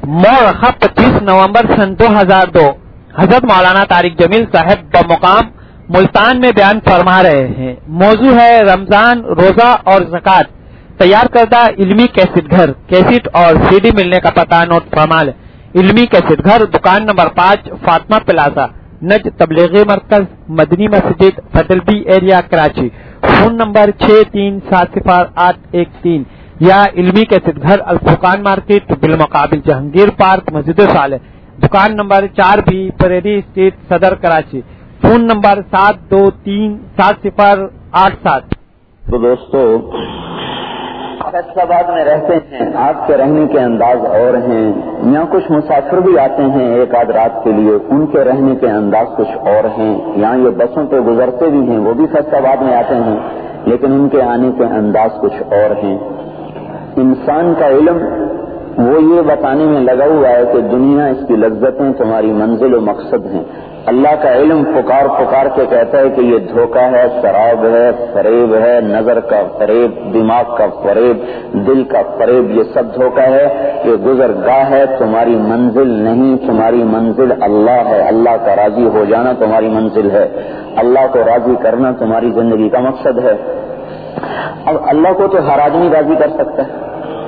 مورخہ 25 نومبر سن 2002 حضرت مولانا طارق جمیل صاحب بمقام ملتان میں بیان فرما رہے ہیں۔ موضوع ہے رمضان، روزہ اور زکوٰۃ۔ تیار کردہ علمی کیسٹ گھر، کیسٹ اور سی ڈی ملنے کا پتہ نوٹ فرما لیں۔ علمی کیسٹ گھر، دکان نمبر 5، فاطمہ پلازا، نج تبلیغی مرکز، Madni Masjid, federal B area, Karachi. Phone number 63700813 یا علمی کیسٹ گھر، الفرقان مارکیٹ، بالمقابل جہانگیر پارک، مسجد صالح، دکان نمبر 4B، پریری اسٹریٹ، صدر، کراچی۔ Phone number 72370887۔ تو دوستو، فیصل آباد میں رہتے ہیں، آپ کے رہنے کے انداز اور ہیں، یہاں کچھ مسافر بھی آتے ہیں ایک آدھ رات کے لیے، ان کے رہنے کے انداز کچھ اور ہیں۔ یہاں یہ بسوں پہ گزرتے بھی ہیں، وہ بھی فیصل آباد میں آتے ہیں، لیکن ان کے آنے کے انداز کچھ اور ہیں۔ انسان کا علم وہ یہ بتانے میں لگا ہوا ہے کہ دنیا، اس کی لذتیں تمہاری منزل و مقصد ہیں۔ اللہ کا علم پکار پکار کے کہتا ہے کہ یہ دھوکہ ہے، شراب ہے، فریب ہے، نظر کا فریب، دماغ کا فریب، دل کا فریب، یہ سب دھوکہ ہے، یہ گزرگاہ ہے، تمہاری منزل نہیں، تمہاری منزل اللہ ہے۔ اللہ کا راضی ہو جانا تمہاری منزل ہے، اللہ کو راضی کرنا تمہاری زندگی کا مقصد ہے۔ اب اللہ کو تو ہر آدمی راضی کر سکتا ہے۔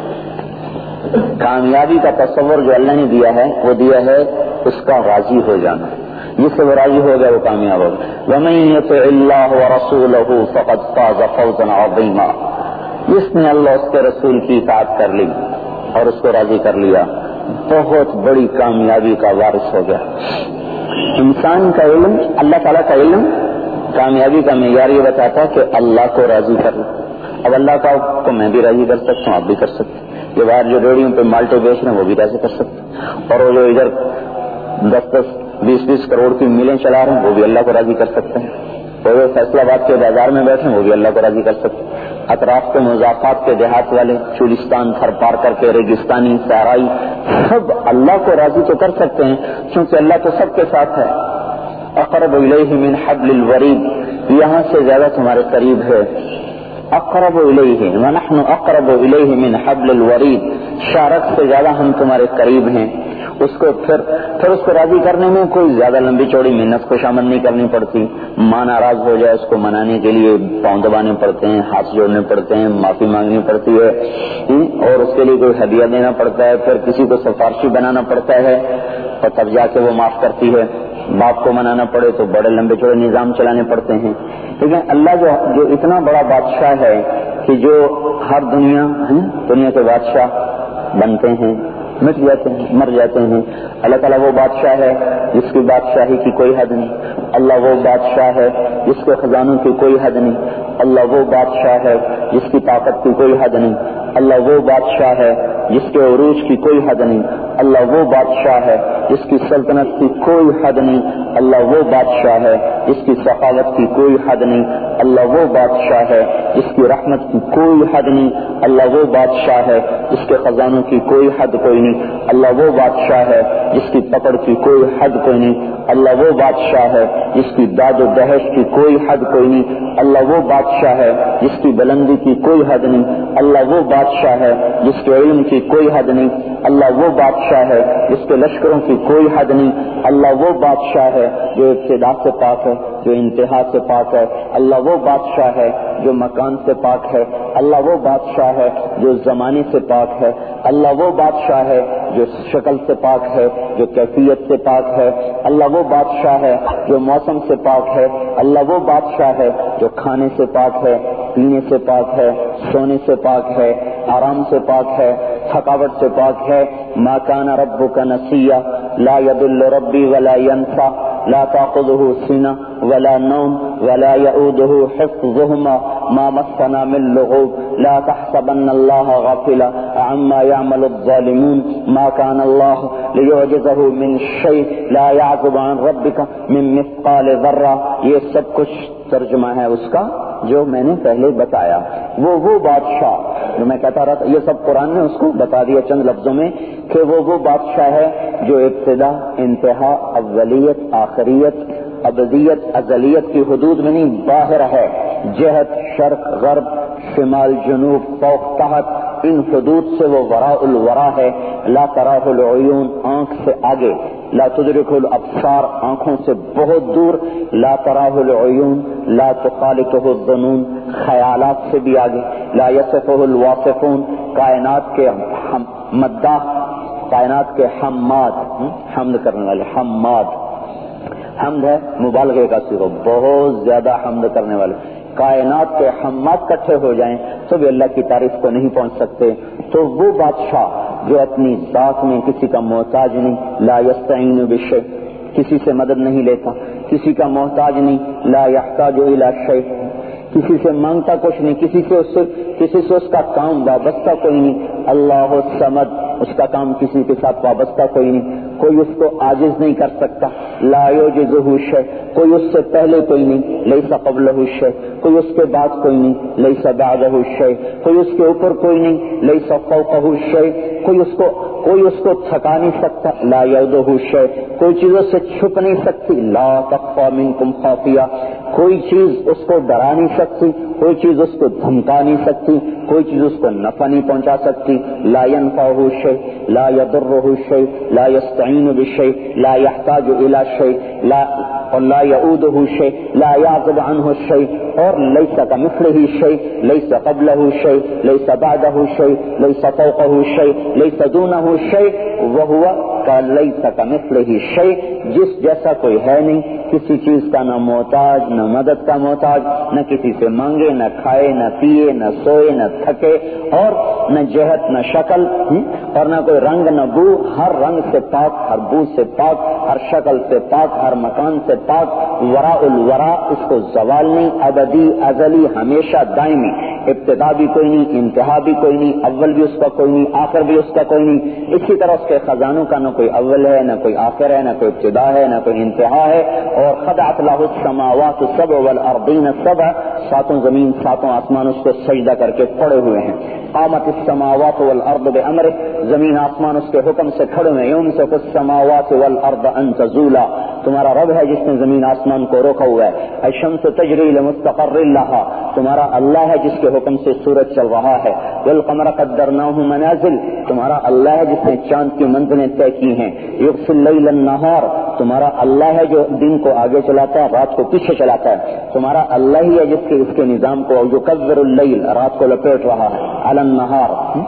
کامیابی کا تصور جو اللہ نے دیا ہے وہ دیا ہے اس کا راضی ہو جانا، جس سے وہ راضی ہو گیا وہ کامیاب ہو گیا۔ وَمَن يُطِعِ اللَّهَ وَرَسُولَهُ فَقَدْ فَازَ فَوْزًا عَظِيمًا۔ جس نے اللہ اس کے رسول کی اطاعت کر لی اور اس کو راضی کر لیا، بہت بڑی کامیابی کا وارث ہو گیا۔ انسان کا علم، اللہ تعالیٰ کا علم، کامیابی کا معیار یہ بتاتا ہے کہ اللہ کو راضی کر لو۔ اب اللہ کو میں بھی راضی کر سکتا ہوں، آپ بھی کر سکتے ہیں۔ یہ باہر جو ریڑیوں پہ مالٹے بیچ رہے ہیں وہ بھی راضی کر سکتے ہیں، اور وہ جو ادھر 10-20 کروڑ کی میلیں چلا رہے ہیں وہ بھی اللہ کو راضی کر سکتے ہیں۔ اور وہ فیصل آباد کے بازار میں بیٹھے ہیں وہ بھی اللہ کو راضی کر سکتے ہیں۔ اطراف کے مضافات کے دیہات والے، چولستان تھر پار کر کے، ریگستانی، صحرائی، سب اللہ کو راضی تو کر سکتے ہیں، کیونکہ اللہ تو سب کے ساتھ ہے۔ اقرب الیہ من حبل الورید، یہاں سے زیادہ تمہارے قریب ہے۔ اقرب الیہ ونحن اقرب الیہ من حبل الورید، شارک سے زیادہ ہم تمہارے قریب ہیں۔ اس کو پھر اس کو راضی کرنے میں کوئی زیادہ لمبی چوڑی محنت کو شامل نہیں کرنی پڑتی۔ ماں ناراض ہو جائے اس کو منانے کے لیے پاؤں دبانے پڑتے ہیں، ہاتھ جوڑنے پڑتے ہیں، معافی مانگنی پڑتی ہے، اور اس کے لیے کوئی ہدیہ دینا پڑتا ہے، پھر کسی کو سفارشی بنانا پڑتا ہے اور تب جا کے وہ معاف کرتی ہے۔ باپ کو منانا پڑے تو بڑے لمبے چوڑے نظام چلانے پڑتے ہیں۔ لیکن اللہ جو اتنا بڑا بادشاہ ہے کہ جو ہر دنیا کے بادشاہ بنتے ہیں، مٹ جاتے ہیں، مر جاتے ہیں، اللہ تعالیٰ وہ بادشاہ ہے جس کی بادشاہی کی کوئی حد نہیں۔ اللہ وہ بادشاہ ہے جس کے خزانوں کی کوئی حد نہیں۔ اللہ وہ بادشاہ ہے جس کی طاقت کی کوئی حد نہیں۔ اللہ وہ بادشاہ ہے جس کے عروج کی کوئی حد نہیں۔ اللہ وہ بادشاہ ہے جس کی سلطنت کی کوئی حد نہیں۔ اللہ وہ بادشاہ ہے جس کی سخاوت کی کوئی حد نہیں۔ اللہ وہ بادشاہ ہے جس کی رحمت کی کوئی حد نہیں۔ اللہ وہ بادشاہ ہے جس کے خزانوں کی کوئی حد کوئی نہیں۔ اللہ وہ بادشاہ ہے جس کی پکڑ کی کوئی حد کوئی نہیں۔ اللہ وہ بادشاہ ہے جس کی داد و دہش کی کوئی حد کوئی نہیں۔ اللہ وہ بادشاہ ہے جس کی بلندی کی کوئی حد نہیں۔ اللہ وہ بادشاہ ہے جس کے علم کی کوئی حد نہیں۔ اللہ وہ بادشاہ ہے جس کے لشکروں کی کوئی حد نہیں۔ اللہ وہ بادشاہ ہے جو ابتدا سے پاک ہے، جو انتہا سے پاک ہے۔ اللہ وہ بادشاہ ہے جو مکان سے پاک ہے۔ اللہ وہ بادشاہ ہے جو زمانے سے پاک ہے۔ اللہ وہ بادشاہ ہے جو شکل سے پاک ہے، جو کیفیت سے پاک ہے۔ اللہ وہ بادشاہ ہے جو موسم سے پاک ہے۔ اللہ وہ بادشاہ ہے جو کھانے سے پاک ہے، پینے سے پاک ہے، سونے سے پاک ہے، آرام سے پاک ہے، تھکاوٹ سے پاک ہے۔ ما کان ربک نسیا لا یضل ربی ولا ینسى لا تأخذه سنة ولا نوم ولا يؤوده حفظهما ما مسنا من لغوب لا تحسبن الله غافلا عما يعمل الظالمون ما كان الله ليعجزه من شيء لا يعزب عن ربك من مثقال ذرة۔ یہ سب کچھ ترجمہ ہے اس کا جو میں نے پہلے بتایا۔ وہ بادشاہ جو میں کہتا رہا تھا، یہ سب قرآن نے اس کو بتا دیا چند لفظوں میں کہ وہ بادشاہ ہے جو ابتدا، انتہا، اولیت، آخریت، ابدیت، ازلیت کی حدود میں نہیں، باہر ہے، جہت، شرق، غرب، شمال، جنوب، فوق، تحت، ان حدود سے وہ وراء الورا ہے. لا تراہ العیون آنکھ سے آگے، لا تدرک الابصار آنکھوں سے بہت دور، لا تراہ العیون لا تخالطہ الظنون خیالات سے بھی آگے، لا یصفہ الواصفون کائنات کے مداح، کائنات کے حماد، حمد کرنے والے، حماد حمد ہے مبالغے کا صیغہ، بہت زیادہ حمد کرنے والے. کائنات کے حماد کٹھے ہو جائیں تو بھی اللہ کی تعریف کو نہیں پہنچ سکتے. تو وہ بادشاہ جو اپنی ذات میں کسی کا محتاج نہیں، لا یستعین بشیء کسی سے مدد نہیں لیتا، کسی کا محتاج نہیں، لا یحتاج الی شیء کسی سے مانگتا کچھ نہیں، کسی سے اس کا کام وابستہ کوئی نہیں. اللہ الصمد اس کا کام کسی کے ساتھ وابستہ کوئی نہیں، کوئی اس کو عاجز نہیں کر سکتا. لا یعجزہ شیء کوئی اس سے پہلے کوئی نہیں، لیس قبلہ شیء کوئی اس کے بعد کوئی نہیں، لیس بعدہ شیء کوئی اس کے اوپر کوئی نہیں، لیس فوقہ شیء کوئی اس کو تھکا نہیں سکتا. لا یعودہ شیء کوئی چیز اس سے چھپ نہیں سکتی. لا تخفی منکم خافیہ کوئی چیز اس کو ڈرا نہیں سکتی، کوئی چیز اس کو دھمکا نہیں سکتی، کوئی چیز اس کو نفع نہیں پہنچا سکتی. لا ينفعه شيء لا يضره شيء لا يستعين بشيء لا يحتاج الى شيء لا يعوده شيء لا يعزب عنه شيء اور ليس كمثله شيء ليس قبله شيء ليس بعده شيء ليس فوقه شيء ليس دونه شيء وهو ليس كمثله شيء جس جیسا کوئی ہے نہیں، کسی چیز کا نہ محتاج نہ مدد کا محتاج، نہ کسی سے مانگے نہ کھائے نہ پیے نہ سوئے نہ تھکے اور نہ جہت نہ شکل اور نہ کوئی رنگ نہ بو، ہر رنگ سے پاک، ہر بو سے پاک، ہر شکل سے پاک، ہر مکان سے پاک. وراء الورا اس کو زوال نہیں، ابدی ازلی ہمیشہ دائمی، ابتدا بھی کوئی نہیں، انتہا بھی کوئی نہیں، اول بھی اس کا کوئی نہیں، آخر بھی اس کا کوئی نہیں. اسی طرح اس کے خزانوں کا نہ کوئی اول ہے نہ کوئی آخر ہے نہ کوئی ابتدا ہے نہ کوئی انتہا ہے. اور خضعت لہ السماوات السبع والارضین السبع ساتوں زمین ساتوں آسمان اس کو سجدہ کر کے پڑے ہوئے ہیں. قامت السماوات والارض بامرہ زمین آسمان اس کے حکم سے کھڑے ہوئے. یمسک السماوات والارض ان تزولا تمہارا رب ہے جس نے زمین آسمان کو روکا ہوا ہے. الشمس تجری لمستقر لہا تمہارا اللہ ہے جس کے حکم سے سورج چل رہا ہے. والقمر قدرناہ منازل تمہارا اللہ ہے جس نے چاند کی منزلیں طے کی ہیں. یغشی اللیل النہار تمہارا اللہ ہے جو دن کو آگے چلاتا ہے رات کو پیچھے چلاتا ہے. تمہارا اللہ ہی ہے جس کے اس کے نظام کو یکور اللیل رات کو لپیٹ رہا ہے علی النہار.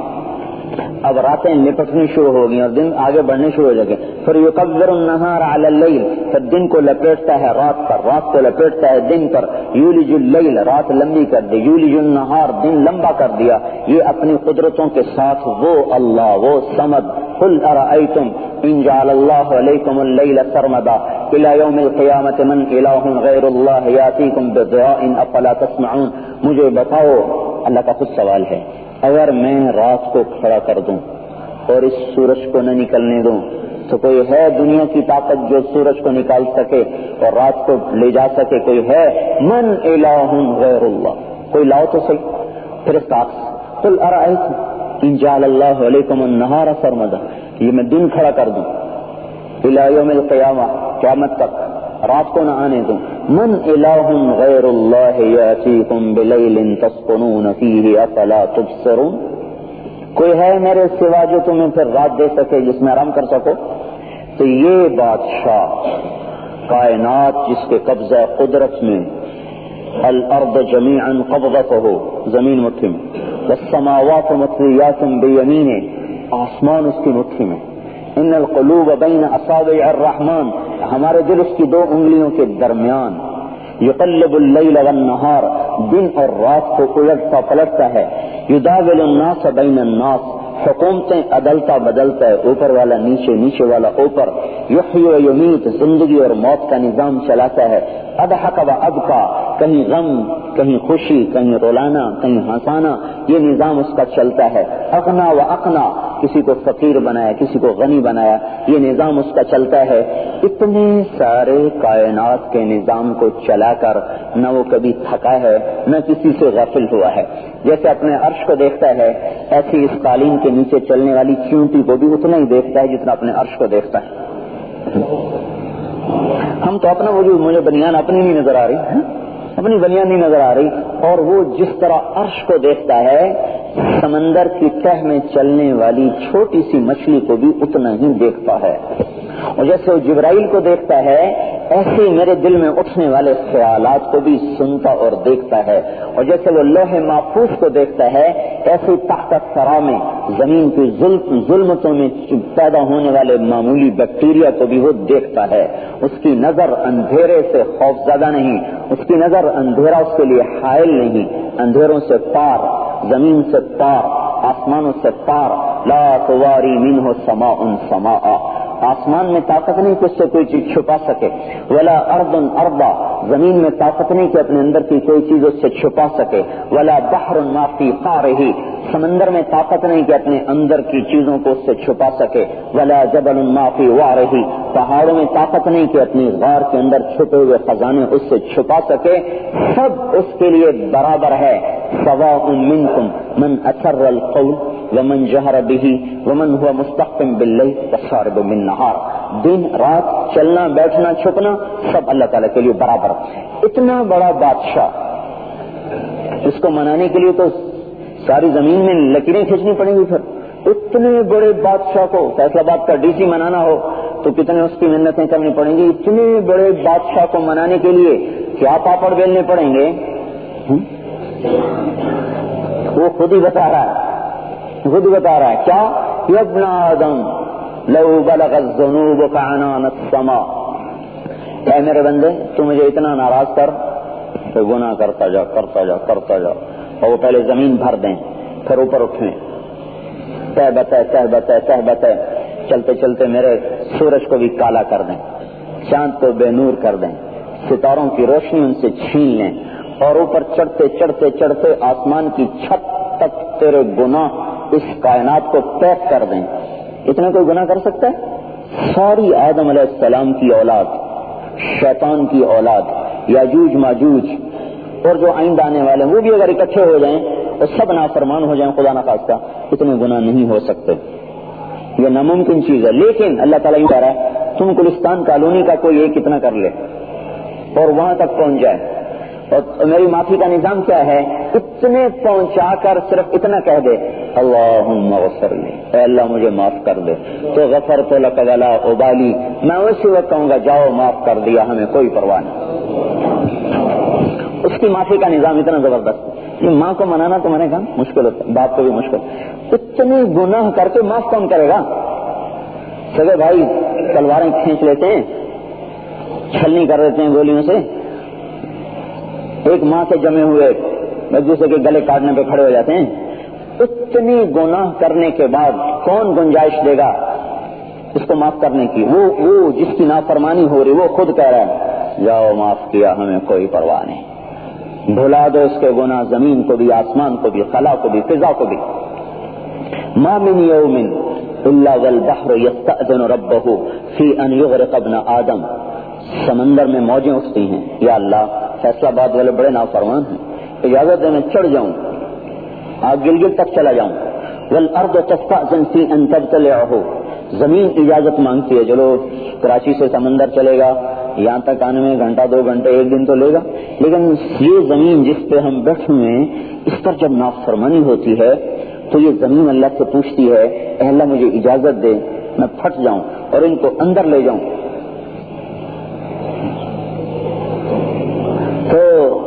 اب راتیں لپٹنی شروع ہو گئی اور دن آگے بڑھنے شروع ہو جائے گے. پھر یکور النہار علی اللیل پھر دن کو لپیٹتا ہے رات پر، رات کو لپیٹتا ہے دن پر. یولج اللیل رات لمبی کر دی، یولج النہار دن لمبا کر دیا. یہ اپنی قدرتوں کے ساتھ وہ اللہ وہ صمد. قل ارأیتم ان جعل اللہ علیکم اللیل سرمدا الى یوم القیامت من الہ غیر اللہ یاتیکم بضیاء افلا تسمعون. مجھے بتاؤ، اللہ کا خود سوال ہے، اگر میں رات کو کھڑا کر دوں اور اس سورج کو نہ نکلنے دوں تو کوئی ہے دنیا کی طاقت جو سورج کو نکال سکے اور رات کو لے جا سکے؟ کوئی ہے؟ من الہ غیر اللہ کوئی لاؤ تو صحیح. پھر استعاذ قل ارأیتم ان جعل اللہ علیکم النہار سرمدا یہ میں دن کھڑا کر دوں الی یوم القیامہ قیامت تک رات کو نہ آنے دوں. من الہ غیر اللہ یاتیکم بلیل تسکنون فیہ افلا تبصرون کوئی ہے میرے سوا جو تمہیں پھر رات دے سکے جس میں آرام کر سکو؟ تو یہ بادشاہ کائنات جس کے قبضہ قدرت میں الارض جمیعا قبضتہ زمین مٹھی میں، والسماوات مطویات بیمینہ آسمان اس کی مٹھی میں. ان القلوب بین اصابع الرحمن ہمارے دل اس کی دو انگلیوں کے درمیان. یقلب اللیل والنہار دن اور رات کو الٹتا پلٹتا ہے. یداول الناس بین الناس حکومتیں عدلتا بدلتا ہے، اوپر والا نیچے نیچے والا اوپر. یحیی و یمیت زندگی اور موت کا نظام چلاتا ہے. اضحک و ابکا کہیں غم کہیں خوشی کہیں رولانا کہیں ہنسانا یہ نظام اس کا چلتا ہے. اغنا و اقنا کسی کو فقیر بنایا کسی کو غنی بنایا یہ نظام اس کا چلتا ہے. اتنے سارے کائنات کے نظام کو چلا کر نہ وہ کبھی تھکا ہے نہ کسی سے غافل ہوا ہے. جیسے اپنے عرش کو دیکھتا ہے ایسی اس قالین کے نیچے چلنے والی چیونٹی کو بھی اتنا ہی دیکھتا ہے جتنا اپنے عرش کو دیکھتا ہے. ہم تو اپنا وجود مجھے بنیان اپنی نہیں نظر آ رہی، اپنی بنیان نہیں نظر آ رہی، اور وہ جس طرح عرش کو دیکھتا ہے سمندر کی تہ میں چلنے والی چھوٹی سی مچھلی کو بھی اتنا ہی دیکھتا ہے، اور جیسے وہ جبرائیل کو دیکھتا ہے ایسے ہی میرے دل میں اٹھنے والے خیالات کو بھی سنتا اور دیکھتا ہے، اور جیسے وہ لوح محفوظ کو دیکھتا ہے ایسے ہی تحت الثری میں زمین کی ظلمتوں میں پیدا ہونے والے معمولی بیکٹیریا کو بھی وہ دیکھتا ہے۔ اس کی نظر اندھیرے سے خوفزدہ نہیں، اس کی نظر اندھیرا اس کے لیے حائل نہیں، اندھیروں سے پار، زمین سے پار، آسمانوں سے پار، لا تواری منہ سماء سماء، آسمان میں طاقت نہیں کہ اس سے کوئی چیز چھپا سکے، ولا ارض ارضا، زمین میں طاقت نہیں کہ اپنے اندر کی کوئی چیز اس سے چھپا سکے، ولا بحر ما فی قعرہ، سمندر میں طاقت نہیں کہ اپنے اندر کی چیزوں کو اس سے چھپا سکے، ولا جبل ما فی وعرہ، پہاڑوں میں طاقت نہیں کہ اپنی غار کے اندر چھپے ہوئے خزانے اس سے چھپا سکے، سب اس کے لیے برابر ہے۔ سواء منکم من اسر القول ومن جہر به ومن هو مستخف باللیل وسارب بالنہار، دن رات، چلنا بیٹھنا چھپنا سب اللہ تعالیٰ کے لیے برابر۔ اتنا بڑا بادشاہ، اس کو منانے کے لیے تو ساری زمین میں لکیریں کھینچنی پڑیں گی، پھر اتنے بڑے بادشاہ کو فیصلہ آباد کا ڈی سی منانا ہو تو کتنے اس کی محنتیں کرنی پڑیں گی، اتنے بڑے بادشاہ کو منانے کے لیے کیا پاپڑ بیلنے پڑیں گے، وہ خود ہی بتا رہا ہے کیا، یا ابن آدم لو بلغت ذنوبک عنان السماء، اے میرے بندے تو مجھے اتنا ناراض کر تو گناہ کرتا جا اور وہ پہلے زمین بھر دیں پھر اوپر اٹھیں، تہ بتہ چلتے چلتے میرے سورج کو بھی کالا کر دیں، چاند کو بے نور کر دیں، ستاروں کی روشنی ان سے چھین لیں، اور اوپر چڑھتے آسمان کی چھت تک تیرے گناہ اس کائنات کو پیک کر دیں، اتنا کوئی گناہ کر سکتا ہے؟ ساری آدم علیہ السلام کی اولاد، شیطان کی اولاد، یاجوج ماجوج اور جو آئندہ آنے والے ہیں وہ بھی اگر اکٹھے ہو جائیں اور سب نافرمان ہو جائیں خدا نخواستہ، اتنے گناہ نہیں ہو سکتے، یہ ناممکن چیز ہے۔ لیکن اللہ تعالیٰ یہ کہہ رہا ہے تم گلستان کالونی کا کوئی ایک اتنا کر لے اور وہاں تک پہنچ جائے، اور میری معافی کا نظام کیا ہے، اتنے پہنچا کر صرف اتنا کہہ دے اللہم اغفر لی، اے اللہ مجھے معاف کر دے، تو غفرت لک ولا ابالی، میں اسی وقت کہوں گا جاؤ معاف کر دیا، ہمیں کوئی پرواہ نہیں۔ اس کی معافی کا نظام اتنا زبردست، یہ ماں کو منانا تو میں نے کہا مشکل ہوتا ہے، باپ کو بھی مشکل، اتنے گناہ کر کے معاف کون کرے گا؟ سگے بھائی تلواریں کھینچ لیتے ہیں، چھلنی کر دیتے ہیں گولیوں سے، ایک ماں سے جمے ہوئے ایک دوسرے کے گلے کاٹنے پہ کھڑے ہو جاتے ہیں، اتنی گناہ کرنے کے بعد کون گنجائش دے گا اس کو معاف کرنے کی؟ وہ جس کی نافرمانی ہو رہی وہ خود کہہ رہا ہے جاؤ معاف کیا، ہمیں کوئی پرواہ نہیں، بھلا دو اس کے گناہ، زمین کو بھی، آسمان کو بھی، خلا کو بھی، فضا کو بھی۔ ما من یوم الا والبحر یستأذن ربہ فی ان یغرق ابن آدم، سمندر میں موجیں اٹھتی ہیں، یا اللہ فیصلہ آباد والے بڑے نافرمان ہیں، اجازت دے میں چڑھ جاؤں، گلگت تک چلا جاؤں، والارض تستأذن فی ان تبتلعہ، زمین اجازت مانگتی ہے چلو کراچی سے سمندر چلے گا، یہاں تک آنے میں گھنٹہ 2 گھنٹے 1 دن تو لے گا، لیکن یہ زمین جس پہ ہم بیٹھے ہوئے ہیں اس پر جب نافرمانی ہوتی ہے تو یہ زمین اللہ سے پوچھتی ہے اے اللہ مجھے اجازت دے میں پھٹ جاؤں اور ان کو اندر لے جاؤں۔ تو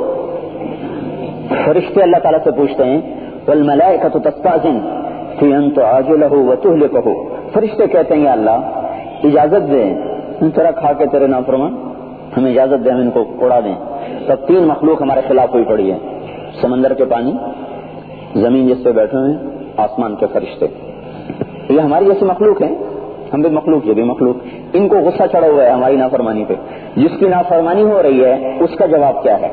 فرشتے اللہ تعالیٰ سے پوچھتے ہیں والملائکۃ تستأذن فی ان تعاجلہ وتہلکہ، فرشتے کہتے ہیں یا اللہ اجازت دے تیرا کھا کے تیرے نافرمان، ہمیں اجازت دے ہم ان کو اڑا دیں۔ تب 3 مخلوق ہمارے خلاف ہوئی پڑی ہے، سمندر کے پانی، زمین جس پہ بیٹھے ہوئے ہیں، آسمان کے فرشتے، یہ ہماری جیسی مخلوق ہیں، ہم بھی مخلوق یہ بھی مخلوق، ان کو غصہ چڑھا ہوا ہے ہماری نافرمانی پہ، جس کی نافرمانی ہو رہی ہے اس کا جواب کیا ہے؟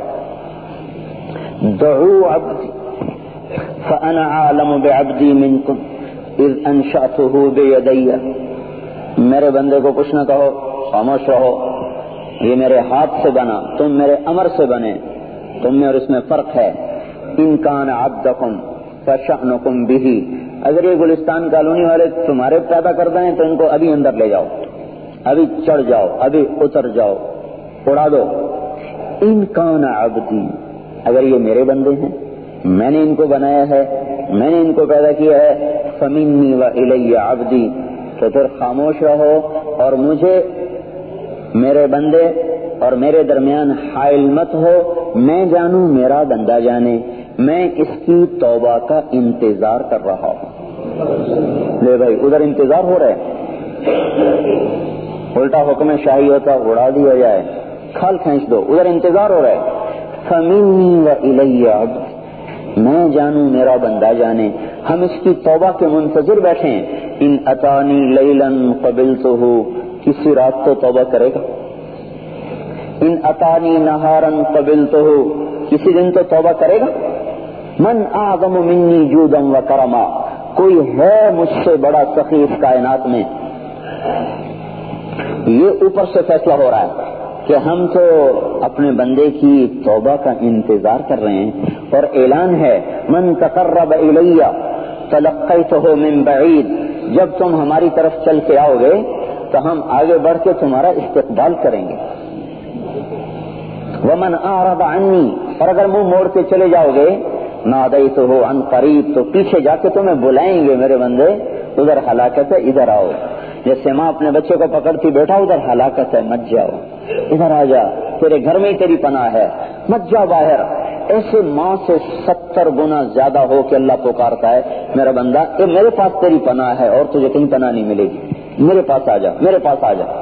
دعوا عبدی فانا عالم بعبدی منکم اذ انشأته بیدی، میرے بندے کو کچھ نہ کہو، خاموش رہو، یہ میرے ہاتھ سے بنا، تم میرے امر سے بنے، تم میں اور اس میں فرق ہے۔ ان کان عبدکم فشأنکم بہ، اگر یہ گلستان کالونی والے تمہارے پیدا کردہ ہیں تو ان کو ابھی اندر لے جاؤ، ابھی چڑھ جاؤ، ابھی اتر جاؤ، اڑا دو۔ ان کان عبدی، اگر یہ میرے بندے ہیں، میں نے ان کو بنایا ہے، میں نے ان کو پیدا کیا ہے، فمنی والی عبدی، تو پھر خاموش رہو اور مجھے، میرے بندے اور میرے درمیان حائل مت ہو، میں جانوں میرا بندہ جانے، میں اس کی توبہ کا انتظار کر رہا ہوں۔ لے بھائی ادھر انتظار ہو رہا ہے، الٹا حکم شاہی ہوتا اڑا دیا جائے، کھال کھینچ دو، ادھر انتظار ہو رہا ہے، فمنی والی عبدی، میں جانوں میرا بندہ جانے، ہم اس کی توبہ کے منتظر بیٹھے ہیں۔ ان اتانی لیلا قبلتہ، کسی رات تو توبہ کرے گا، ان اتانی نہارا قبلتہ، کسی دن تو توبہ کرے گا۔ من اعظم منی جودا و کرما، کوئی ہے مجھ سے بڑا سخی اس کائنات میں؟ یہ اوپر سے فیصلہ ہو رہا ہے کہ ہم تو اپنے بندے کی توبہ کا انتظار کر رہے ہیں، اور اعلان ہے من تقرب الی تلقیتہ من بعید، جب تم ہماری طرف چل کے آؤ گے تو ہم آگے بڑھ کے تمہارا استقبال کریں گے۔ ومن اعرض عنی، اور اگر منہ موڑ کے چلے جاؤ گے، نادیتہ عن قریب، تو پیچھے جا کے تمہیں بلائیں گے میرے بندے، ادھر ہلاکت ہے ادھر آؤ، جیسے ماں اپنے بچے کو پکڑتی بیٹھا ادھر ہلاکت ہے مت جاؤ، ادھر آ جا، تیرے گھر میں ہی تیری پناہ ہے، مت جا باہر۔ ایسے ماں سے 70 گنا زیادہ ہو کہ اللہ پکارتا ہے میرا بندہ اے میرے پاس تیری پناہ ہے اور تجھے کہیں پناہ نہیں ملے گی، میرے پاس آ جا، میرے پاس آ جا۔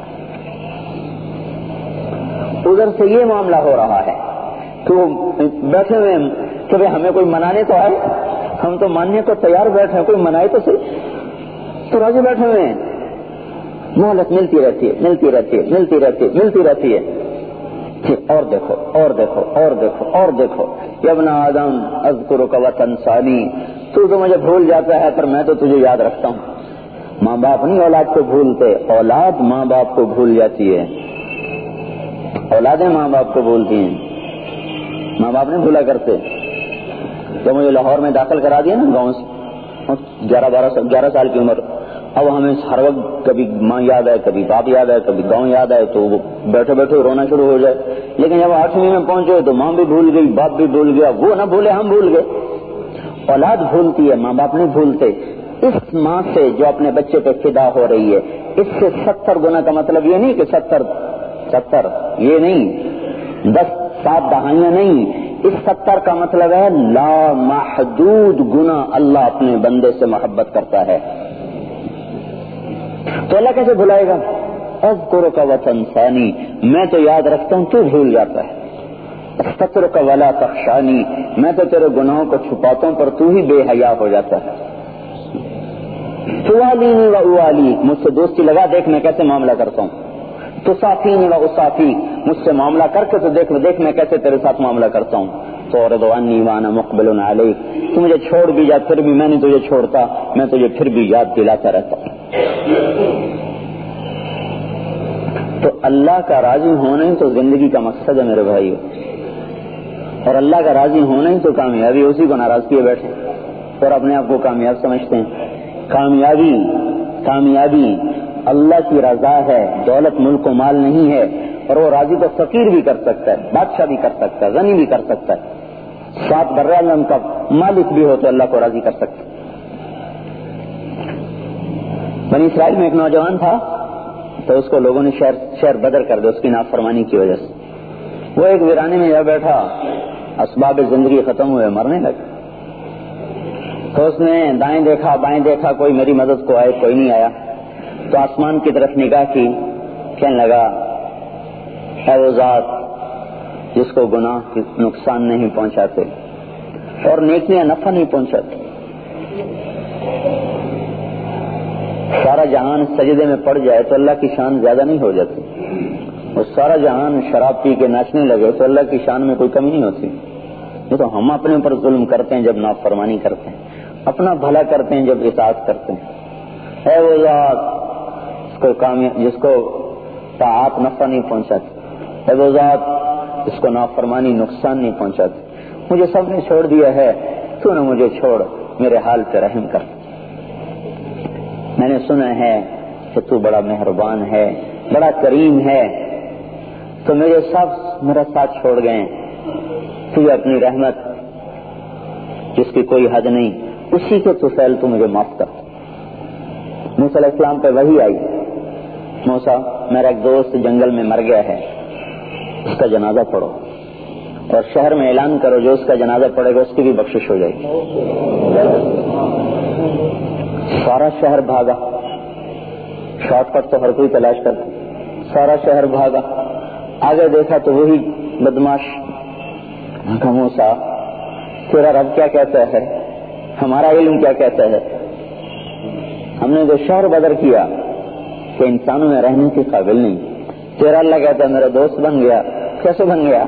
ادھر سے یہ معاملہ ہو رہا ہے تو بیٹھے ہوئے کہ ہمیں کوئی منانے تو آئے، ہم تو ماننے کو تیار بیٹھے ہیں، کوئی منائے تو صحیح، تو راضی بیٹھے ہوئے ہیں، مہلت ملتی رہتی ہے، ملتی رہتی ہے، ملتی رہتی ہے، ملتی رہتی ہے، اور دیکھو اور دیکھو اور دیکھو اور دیکھو، یا ابن آدم اذکرک وتنسانی، تو مجھے بھول جاتا ہے پر میں تو تجھے یاد رکھتا ہوں۔ ماں باپ نہیں اولاد کو بھولتے، اولاد ماں باپ کو بھول جاتی ہے، اولادیں ماں باپ کو بھولتی ہیں، ماں باپ نہیں بھولا کرتے۔ جب مجھے لاہور میں داخل کرا دیا نا گاؤں سے، 11 سال کی عمر، اب ہمیں ہر وقت کبھی ماں یاد آئے، کبھی باپ یاد آئے، کبھی گاؤں یاد آئے، تو وہ بیٹھے بیٹھے رونا شروع ہو جائے۔ لیکن جب 8ویں میں پہنچے تو ماں بھی بھول گئی، باپ بھی بھول گیا، وہ نہ بھولے ہم بھول گئے۔ اولاد بھولتی ہے، ماں باپ نہیں بھولتے۔ اس ماں سے جو اپنے بچے پہ فدا ہو رہی ہے، اس سے 70 گنا کا مطلب یہ نہیں کہ 70 یہ نہیں، 7 دہائیاں نہیں، اس 70 کا مطلب ہے لا محدود گنا اللہ اپنے بندے سے محبت کرتا ہے۔ تو اللہ کیسے بھلائے گا؟ اذکرک وتنسانی، میں تو یاد رکھتا ہوں تو بھول جاتا ہے۔ استترک ولا تخشانی، میں تو تیرے گناہوں کو چھپاتا ہوں پر تو ہی بے حیا ہو جاتا ہے۔ توالینی و اوالی، مجھ سے دوستی لگا دیکھ میں کیسے معاملہ کرتا ہوں۔ تصافینی و اصافی، مجھ سے معاملہ کر کے تو دیکھ میں کیسے تیرے ساتھ معاملہ کرتا ہوں۔ تعرض عنی وانا مقبل علیک، تو مجھے چھوڑ بھی جا پھر بھی میں نہیں تجھے چھوڑتا، میں تجھے پھر بھی یاد دلاتا رہتا ہوں۔ تو اللہ کا راضی ہونا ہی تو زندگی کا مقصد ہے میرے بھائیو، اور اللہ کا راضی ہونا ہی تو کامیابی، اسی کو ناراض کیے بیٹھے اور اپنے آپ کو کامیاب سمجھتے ہیں۔ کامیابی اللہ کی رضا ہے، دولت ملک و مال نہیں ہے، اور وہ راضی کو فقیر بھی کر سکتا ہے، بادشاہ بھی کر سکتا ہے، غنی بھی کر سکتا ہے، 7 بر اعظم کا مالک بھی ہو تو اللہ کو راضی کر سکتا ہے۔ بنی اسرائیل میں ایک نوجوان تھا تو اس کو لوگوں نے شہر بدر کر دیا اس کی نافرمانی کی وجہ سے۔ وہ ایک ویرانے میں جا بیٹھا، اسباب زندگی ختم ہوئے، مرنے لگا۔ تو اس نے دائیں دیکھا بائیں دیکھا، کوئی میری مدد کو آئے، کوئی نہیں آیا۔ تو آسمان کی طرف نگاہ کی، کہنے لگا اے وہ ذات جس کو گناہ نقصان نہیں پہنچاتے اور نیکیاں نفع نہیں پہنچاتی، سارا جہان سجدے میں پڑ جائے تو اللہ کی شان زیادہ نہیں ہو جاتی، اور سارا جہان شراب پی کے ناچنے لگے تو اللہ کی شان میں کوئی کمی نہیں ہوتی۔ یہ تو ہم اپنے اوپر ظلم کرتے ہیں جب نافرمانی کرتے ہیں، اپنا بھلا کرتے ہیں جب اطاعت کرتے ہیں۔ اے وہ ذات جس کو طاعت نفع نہیں پہنچاتی، اے وہ ذات جس کو نافرمانی نقصان نہیں پہنچاتی، مجھے سب نے چھوڑ دیا ہے، تو نہ مجھے چھوڑ، میرے حال پہ رحم کر۔ میں نے سنا ہے کہ تو بڑا مہربان ہے، بڑا کریم ہے، تو میرا ساتھ چھوڑ گئے، تجھے اپنی رحمت جس کی کوئی حد نہیں، اسی کے طفیل تو مجھے معاف کر۔ موسیٰ علیہ السلام پہ وحی آئی، موسیٰ میرا ایک دوست جنگل میں مر گیا ہے، اس کا جنازہ پڑھو اور شہر میں اعلان کرو جو اس کا جنازہ پڑے گا اس کی بھی بخشش ہو جائے گی۔ سارا شہر بھاگا، شارٹ کٹ تو ہر کوئی تلاش کرتا، سارا شہر بھاگا، آگے دیکھا تو وہی بدماش۔ کہا موسیٰ تیرا رب کیا کہتا ہے، ہمارا علم کیا کہتا ہے؟ ہم نے جو شہر بدر کیا کہ انسانوں میں رہنے کے قابل نہیں، تیرا اللہ کہتا ہے میرا دوست بن گیا۔ کیسے بن گیا؟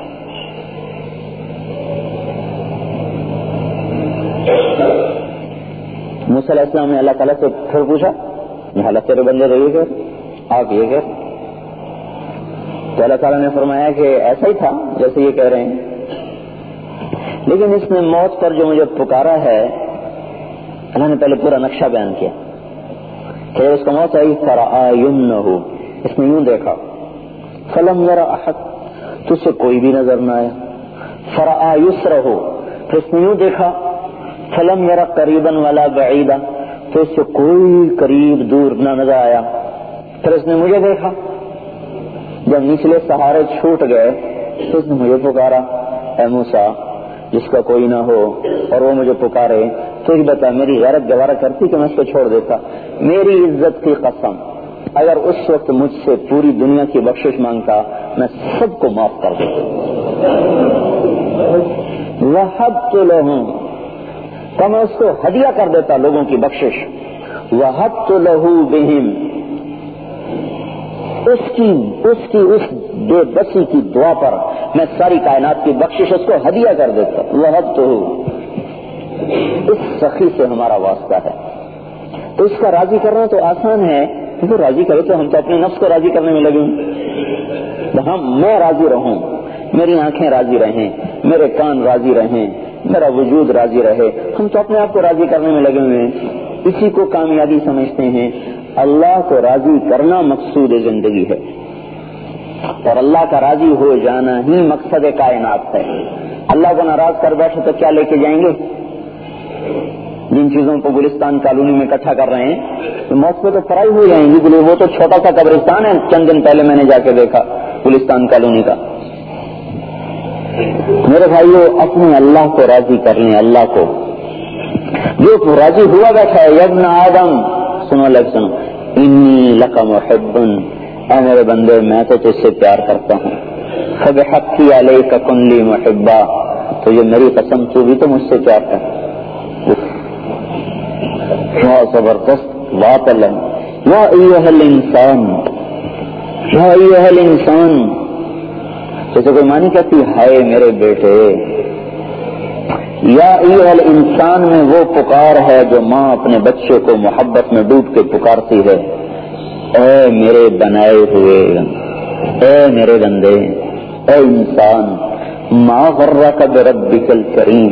موسیٰ علیہ السلام نے اللہ تعالیٰ سے پھر پوچھا، حالت تیرے بندے رہیے گا آپ یہ کہ تو اللہ تعالیٰ نے فرمایا کہ ایسا ہی تھا جیسے یہ کہہ رہے ہیں، لیکن اس نے موت پر جو مجھے پکارا ہے، اللہ نے پہلے پورا نقشہ بیان کیا کہ اس کا موت آئی، فرآیمنہ، اس نے یوں دیکھا، فلم یرا احد، تو سے کوئی بھی نظر نہ آیا، فرآیسرہ، پھر اس نے یوں دیکھا، فلم یرا قریبا ولا بعیدا، تو اس سے کوئی قریب دور نہ نظر آیا، پھر اس نے مجھے دیکھا، جب نچلے سہارے چھوٹ گئے تو اس نے مجھے پکارا، اے موسیٰ جس کا کوئی نہ ہو اور وہ مجھے پکارے تو ہی بتا میری غیرت گوارا کرتی کہ میں اس کو چھوڑ دیتا؟ میری عزت کی قسم اگر اس وقت مجھ سے پوری دنیا کی بخشش مانگتا میں سب کو معاف کر دیتا۔ وَهَبْتُ لَهُ، تو میں اس کو ہدیہ کر دیتا لوگوں کی بخشش۔ وَهَبْتُ لَهُ بِهِمْ، اس بے بسی کی دعا پر میں ساری کائنات کی بخشش اس کو ہدیہ کر دیتا۔ وَهَبْتُ، اس سخی سے ہمارا واسطہ ہے، تو اس کا راضی کرنا تو آسان ہے، کیونکہ راضی کرے تو ہم تو اپنے نفس کو راضی کرنے میں لگے ہیں، میں راضی رہوں، میری آنکھیں راضی رہیں، میرے کان راضی رہیں، میرا وجود راضی رہے، ہم تو اپنے آپ کو راضی کرنے میں لگے ہوئے ہیں، اسی کو کامیابی سمجھتے ہیں۔ اللہ کو راضی کرنا مقصود زندگی ہے، اور اللہ کا راضی ہو جانا ہی مقصد کائنات ہے۔ اللہ کو ناراض کر بیٹھے تو کیا لے کے جائیں گے؟ جن چیزوں کو گلستان کالونی میں اکٹھا کر رہے ہیں تو موت پہ تو فرائی ہو جائیں گی، بولے وہ تو چھوٹا سا قبرستان ہے، چند دن پہلے میں نے جا کے دیکھا گلستان کالونی کا۔ میرے بھائیو اپنے اللہ کو راضی کر لیں، اللہ کو جو راضی ہوا بیٹھا ہے، ابن آدم سنو لگ سنو، انی لک محب، اے میرے بندے میں تو تجھ سے پیار کرتا ہوں، فبحقی علیک کن لی محبا، تو یہ میری قسم تو بھی تو مجھ سے پیار کر۔ کیا زبردست بات اللہ، یا ایھا الانسان، یا ایھا الانسان، جیسے کوئی مانی کہتی ہائے میرے بیٹے، یا ایھا الانسان میں وہ پکار ہے جو ماں اپنے بچے کو محبت میں ڈوب کے پکارتی ہے، اے میرے بنائے ہوئے، اے میرے بندے، اے انسان، ما غرک بربک الکریم،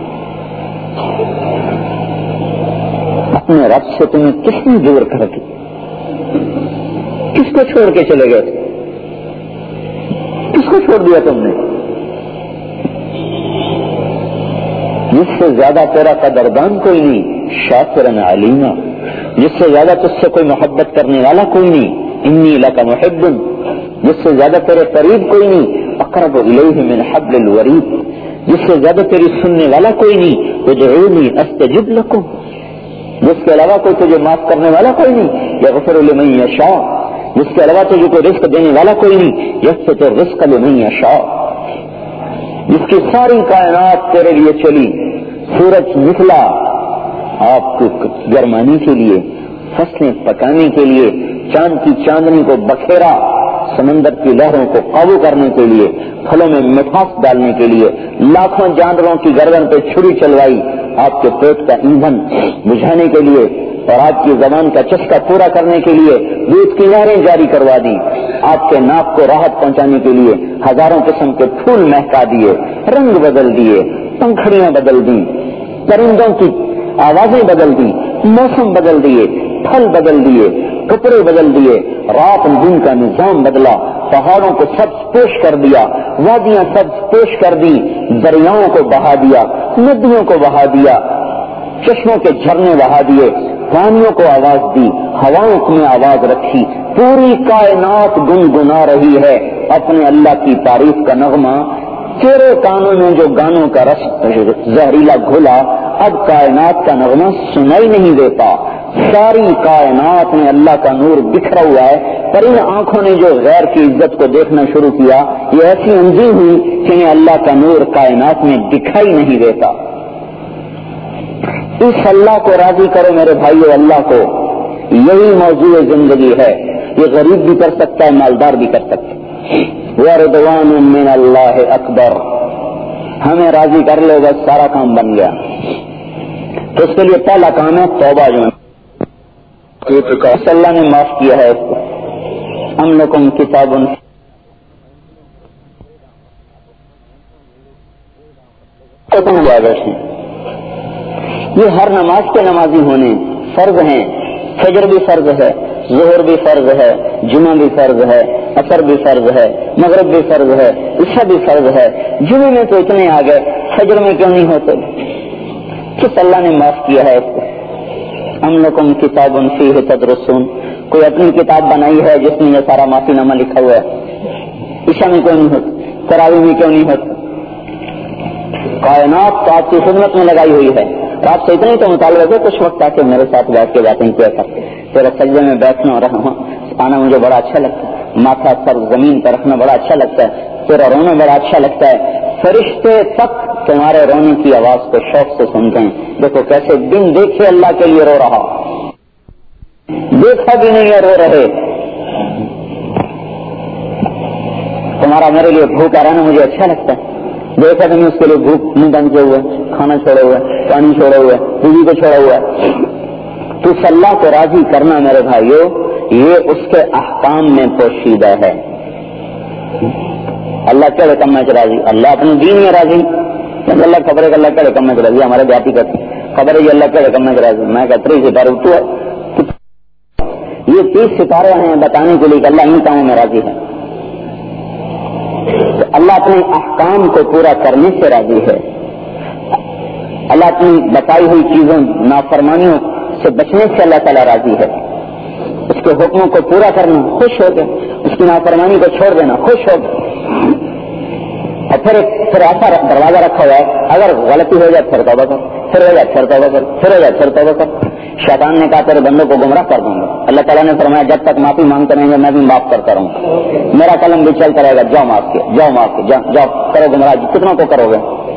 اپنے رب سے تمہیں کس نے دور کر دی؟ کس کو چھوڑ کے چلے گئے تھے؟ کس کو چھوڑ دیا تم نے؟ جس سے زیادہ تیرا قدردان کوئی نہیں، شاکرن علیما، جس سے زیادہ تجھ سے کوئی محبت کرنے والا کوئی نہیں، انی لک محب، جس سے زیادہ تیرے قریب کوئی نہیں، اقرب الیہ من حبل الورید، جس سے زیادہ تیری سننے والا کوئی نہیں، ادعونی استجب لکم، جس کے علاوہ کوئی تجھے معاف کرنے والا کوئی نہیں، یغفر لمن یشاء، جس کے علاوہ تجھے کوئی رزق دینے والا کوئی نہیں، یبسط الرزق لمن یشاء، جس کی ساری کائنات تیرے لیے چلی، سورج نکلا آپ کو گرمانے کے لیے، فصلیں پکانے کے لیے، چاند کی چاندنی کو بکھیرا، سمندر کی لہروں کو قابو کرنے کے لیے، پھلوں میں مٹھاس ڈالنے کے لیے، لاکھوں جانوروں کی گردن پہ چھری چلوائی آپ کے پیٹ کا ایندھن بجھانے کے لیے، اور آپ کی زبان کا چسکا پورا کرنے کے لیے دودھ کی نہریں جاری کروا دی، آپ کے ناک کو راحت پہنچانے کے لیے ہزاروں قسم کے پھول مہکا دیے، رنگ بدل دیے، پنکھڑیاں بدل دی، پرندوں کی آوازیں بدل دی، موسم بدل دیے، پھل بدل دیے، کپڑے بدل دیے، رات دن کا نظام بدلا، پہاڑوں کو سبز پوش کر دیا، وادیاں سبز پوش کر دی، دریاؤں کو بہا دیا، ندیوں کو بہا دیا، چشموں کے جھرنے بہا دیے، پانیوں کو آواز دی، ہواؤں میں آواز رکھی، پوری کائنات گنگنا رہی ہے اپنے اللہ کی تعریف کا نغمہ۔ تیرے کانوں میں جو گانوں کا رس زہریلا گھلا، اب کائنات کا نغمہ سنائی نہیں دیتا۔ ساری کائنات میں اللہ کا نور بکھرا ہوا ہے، پر ان آنکھوں نے جو غیر کی عزت کو دیکھنا شروع کیا، یہ ایسی اندھی ہوئی کہ انہیں اللہ کا نور کائنات میں دکھائی نہیں دیتا۔ اس اللہ کو راضی کرو میرے بھائیو، اللہ کو، یہی موضوع زندگی ہے۔ یہ غریب بھی کر سکتا ہے، مالدار بھی کر سکتا ہے۔ وَرِضْوَانٌ مِّنَ اللَّهِ أَكْبَرُ، ہمیں راضی کر لو بس سارا کام بن گیا۔ تو اس کے لیے پہلا کام ہے توبہ، جو اللہ نے معاف کیا ہے۔ ہم لکم کتاب، یہ ہر نماز کے نمازی ہونے فرض ہیں۔ فجر بھی فرض ہے، ظہر بھی فرض ہے، جمعہ بھی فرض ہے، عصر بھی فرض ہے، مغرب بھی فرض ہے، عشاء بھی فرض ہے۔ جمعے میں تو اتنے آ گئے، فجر میں کیوں نہیں ہوتے؟ کس اللہ نے معاف کیا ہے اس کو؟ ہم لوگوں کتاب فیہ تدرسون، کوئی اپنی کتاب بنائی ہے جس میں یہ سارا معافی نامہ لکھا ہوا ہے؟ عشاء میں کیوں نہیں ہوتا؟ تراویح میں کیوں نہیں ہوتا؟ کائنات تو آپ کی خدمت میں لگائی ہوئی ہے، آپ سے اتنا ہی تو مطالبہ ہے کچھ وقت آ کے میرے ساتھ بیٹھ کے باتیں کیا کرتے۔ تیرا سجدے میں بیٹھنا اور آنا مجھے بڑا اچھا لگتا ہے، ماتھا سر زمین پر رکھنا بڑا اچھا لگتا ہے، تیرا رونا بڑا اچھا لگتا ہے۔ فرشتے تک تمہارے رونے کی آواز کو شوق سے سنتے ہیں۔ دیکھو کیسے دن دیکھے اللہ کے لیے رو رہا، دیکھا بھی نہیں ہے رو رہے۔ تمہارا میرے لیے بھوکا رہنا مجھے اچھا لگتا ہے، دیکھا بھی نہیں اس کے لیے بھوک منہ بن کے ہوئے، کھانا چھوڑے ہوئے، پانی چھوڑے ہوئے، بیوی کو چھوڑا ہوا ہے۔ تو اس اللہ کو راضی کرنا میرے بھائیو، یہ اس کے احکام میں پوشیدہ ہے۔ اللہ کہڑے کم میں راضی، اللہ اپنے دین میں راضی۔ اللہ خبر ہے کہ اللہ کہڑے کم میں راضی، ہمارے دیہاتی کہتے خبر ہے یہ اللہ کہڑے کم میں راضی، میں کہتا ہوں ستارے اٹھو ہے۔ یہ 30 ستارے ہیں بتانے کے لیے کہ اللہ ان کاموں میں راضی ہے۔ تو اللہ اپنے احکام کو پورا کرنے سے راضی ہے۔ اللہ اپنی بتائی ہوئی چیزوں نافرمانیوں سے بچنے سے اللہ تعالیٰ راضی ہے۔ اس کے حکموں کو پورا کرنا خوش ہو گئے، اس کی نافرمانی کو چھوڑ دینا خوش ہو گئے۔ اور پھر ایسا دروازہ رکھا ہوا ہے، اگر غلطی ہو جائے پھر توبہ کر، پھر ہو جائے پھر توبہ کر، پھر ہو جائے پھر توبہ کر۔ شیطان نے کہا تیرے بندوں کو گمراہ کر دوں گا، اللہ تعالیٰ نے فرمایا جب تک معافی مانگتے رہیں گے میں بھی معاف کرتا رہوں گا، میرا قلم بھی چلتا رہے گا، جاؤ معاف کیا، جاؤ معاف کیا، جاؤ کرو گمراہ، کتنوں کو کرو گے؟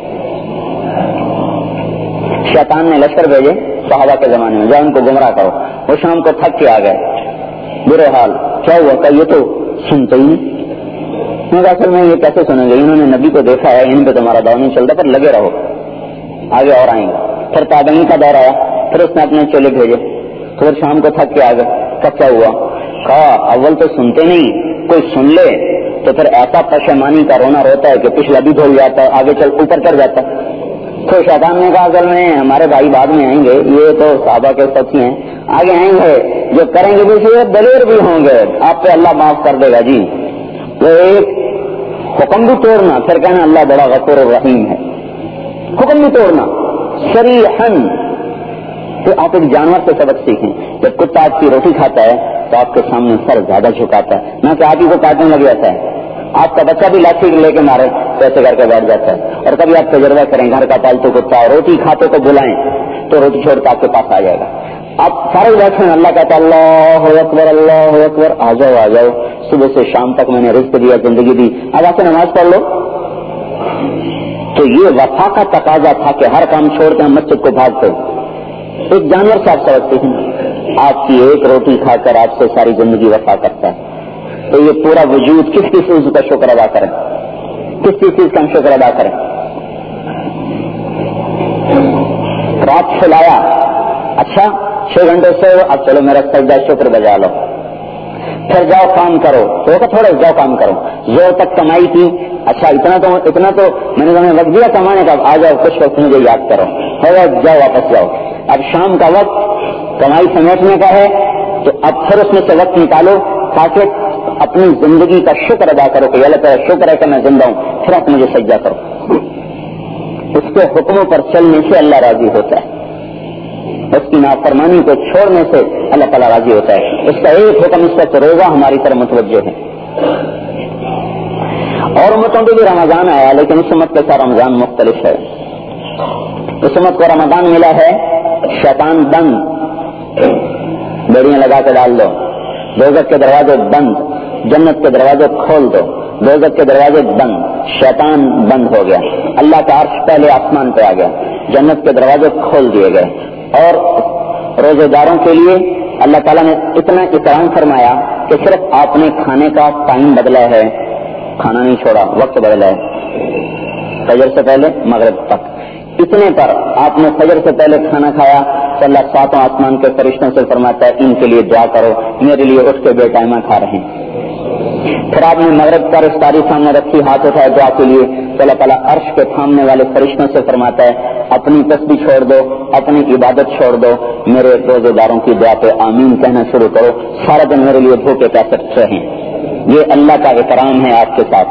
شیطان نے لشکر بھیجے صحابہ کے زمانے میں، جاؤ ان کو گمراہ کرو۔ وہ شام کو تھک کے آ گئے، برے حال کیا ہوا کہ یہ تو سنتے ہی نہیں۔ اصل میں یہ کیسے سنیں گے، انہوں نے نبی کو دیکھا ہے، ان پہ تمہارا دور نہیں چلتا، پر لگے رہو، آگے اور آئیں گے۔ پھر تابعین کا دور آیا، پھر اس نے اپنے چولے بھیجے، پھر شام کو تھک کے آ گئے، کب کیا ہوا؟ کہا اول تو سنتے نہیں، کوئی سن لے تو پھر ایسا پشیمانی کا رونا روتا ہے کہ پچھلا بھی دھول جاتا ہے، آگے چل اوپر چڑھ جاتا ہے۔ تو شیطان نے کہا اصل میں ہمارے بھائی بعد میں آئیں گے، یہ تو صحابہ کے ساتھی ہیں، آگے آئیں گے، جو کریں گے بھی یہ دلیر بھی ہوں گے، آپ پہ اللہ معاف کر دے گا جی۔ وہ ایک حکم بھی توڑنا، پھر کہنا اللہ بڑا غفور الرحیم ہے، حکم بھی توڑنا صریحاً۔ تو آپ ایک جانور سے سبق سیکھیں، جب کتا آپ کی روٹی کھاتا ہے تو آپ کے سامنے سر زیادہ جھکاتا ہے، نہ کہ آپ ہی کو کاٹنے لگ جاتا ہے۔ آپ کا بچہ بھی لاٹھی لے کے مارے تو ایسے کر کے بیٹھ جاتا ہے۔ اور کبھی آپ تجربہ کریں، گھر کا پالتو کتا روٹی کھاتے کو بلائیں تو روٹی چھوڑ کے آپ کے پاس آ جائے گا۔ آپ سارے بیٹھے ہیں، اللہ کہتا اللہ اکبر اللہ اکبر، آ جاؤ آ جاؤ، صبح سے شام تک میں نے رزق دیا، زندگی دی، اب آ کے نماز پڑھ لو۔ تو یہ وفا کا تقاضا تھا کہ ہر کام چھوڑ کے ہم مسجد کو بھاگتے۔ ایک جانور سے آپ سمجھتے ہیں، آپ کی ایک روٹی کھا کر آپ سے ساری زندگی وفا کرتا ہے، تو یہ پورا وجود کس کس چیز کا شکر ادا کریں، کس کس چیز کا ہم شکر ادا کریں؟ رات سلایا، اچھا 6 گھنٹے سے اب چلو میرا سجدہ شکر بجا لو، پھر جاؤ کام کرو، تھوڑا جاؤ کام کرو، زور تک کمائی کی، اچھا اتنا تو میں نے تمہیں وقت دیا کمانے کا، آ جاؤ کچھ وقت مجھے یاد کرو، ہو جاؤ واپس جاؤ۔ اب شام کا وقت کمائی سمیٹنے کا ہے، تو اب پھر اس میں سے وقت نکالو تاکہ اپنی زندگی کا شکر ادا کرو کہ اللہ تعالیٰ شکر ہے کہ میں زندہ ہوں، پھر آپ مجھے سجدہ کرو۔ اس کے حکموں پر چلنے سے اللہ راضی ہوتا ہے، اس کی نافرمانی کو چھوڑنے سے اللہ تعالیٰ راضی ہوتا ہے۔ اس کا ایک حکم اس وقت روزہ ہماری طرف متوجہ ہے۔ اور امتوں کو بھی رمضان آیا، لیکن اس امت کے ساتھ رمضان مختلف ہے۔ اس امت کو رمضان ملا ہے شیطان بند، بیڑیاں لگا کے ڈال دو، دوزخ کے دروازے بند، جنت کے دروازے کھول دو، دوزخ کے دروازے بند، شیطان بند ہو گیا، اللہ کا عرش پہلے آسمان پہ آ گیا، جنت کے دروازے کھول دیے گئے۔ اور روزے داروں کے لیے اللہ تعالیٰ نے اتنا اکرام فرمایا کہ صرف آپ نے کھانے کا ٹائم بدلا ہے، کھانا نہیں چھوڑا، وقت بدلا ہے، فجر سے پہلے مغرب تک، اتنے پر آپ نے فجر سے پہلے کھانا کھایا تو اللہ ساتوں آسمان کے فرشتوں سے فرماتا ہے ان کے لیے دعا کرو، میرے لیے اٹھ کے بے ٹائمہ کھا رہے ہیں۔ پھر آپ نے مغرب پر افطاری سامنے رکھی، ہاتھ اٹھائے دعا کے لیے، تو اللہ تعالیٰ عرش کے تھامنے والے فرشتوں سے فرماتا ہے اپنی تسبیح چھوڑ دو، اپنی عبادت چھوڑ دو، میرے روزے داروں کی دعا پہ آمین کہنا شروع کرو، سارا دن میرے لیے بھوکے پیاسے رہیں۔ یہ اللہ کا اکرام ہے آپ کے ساتھ۔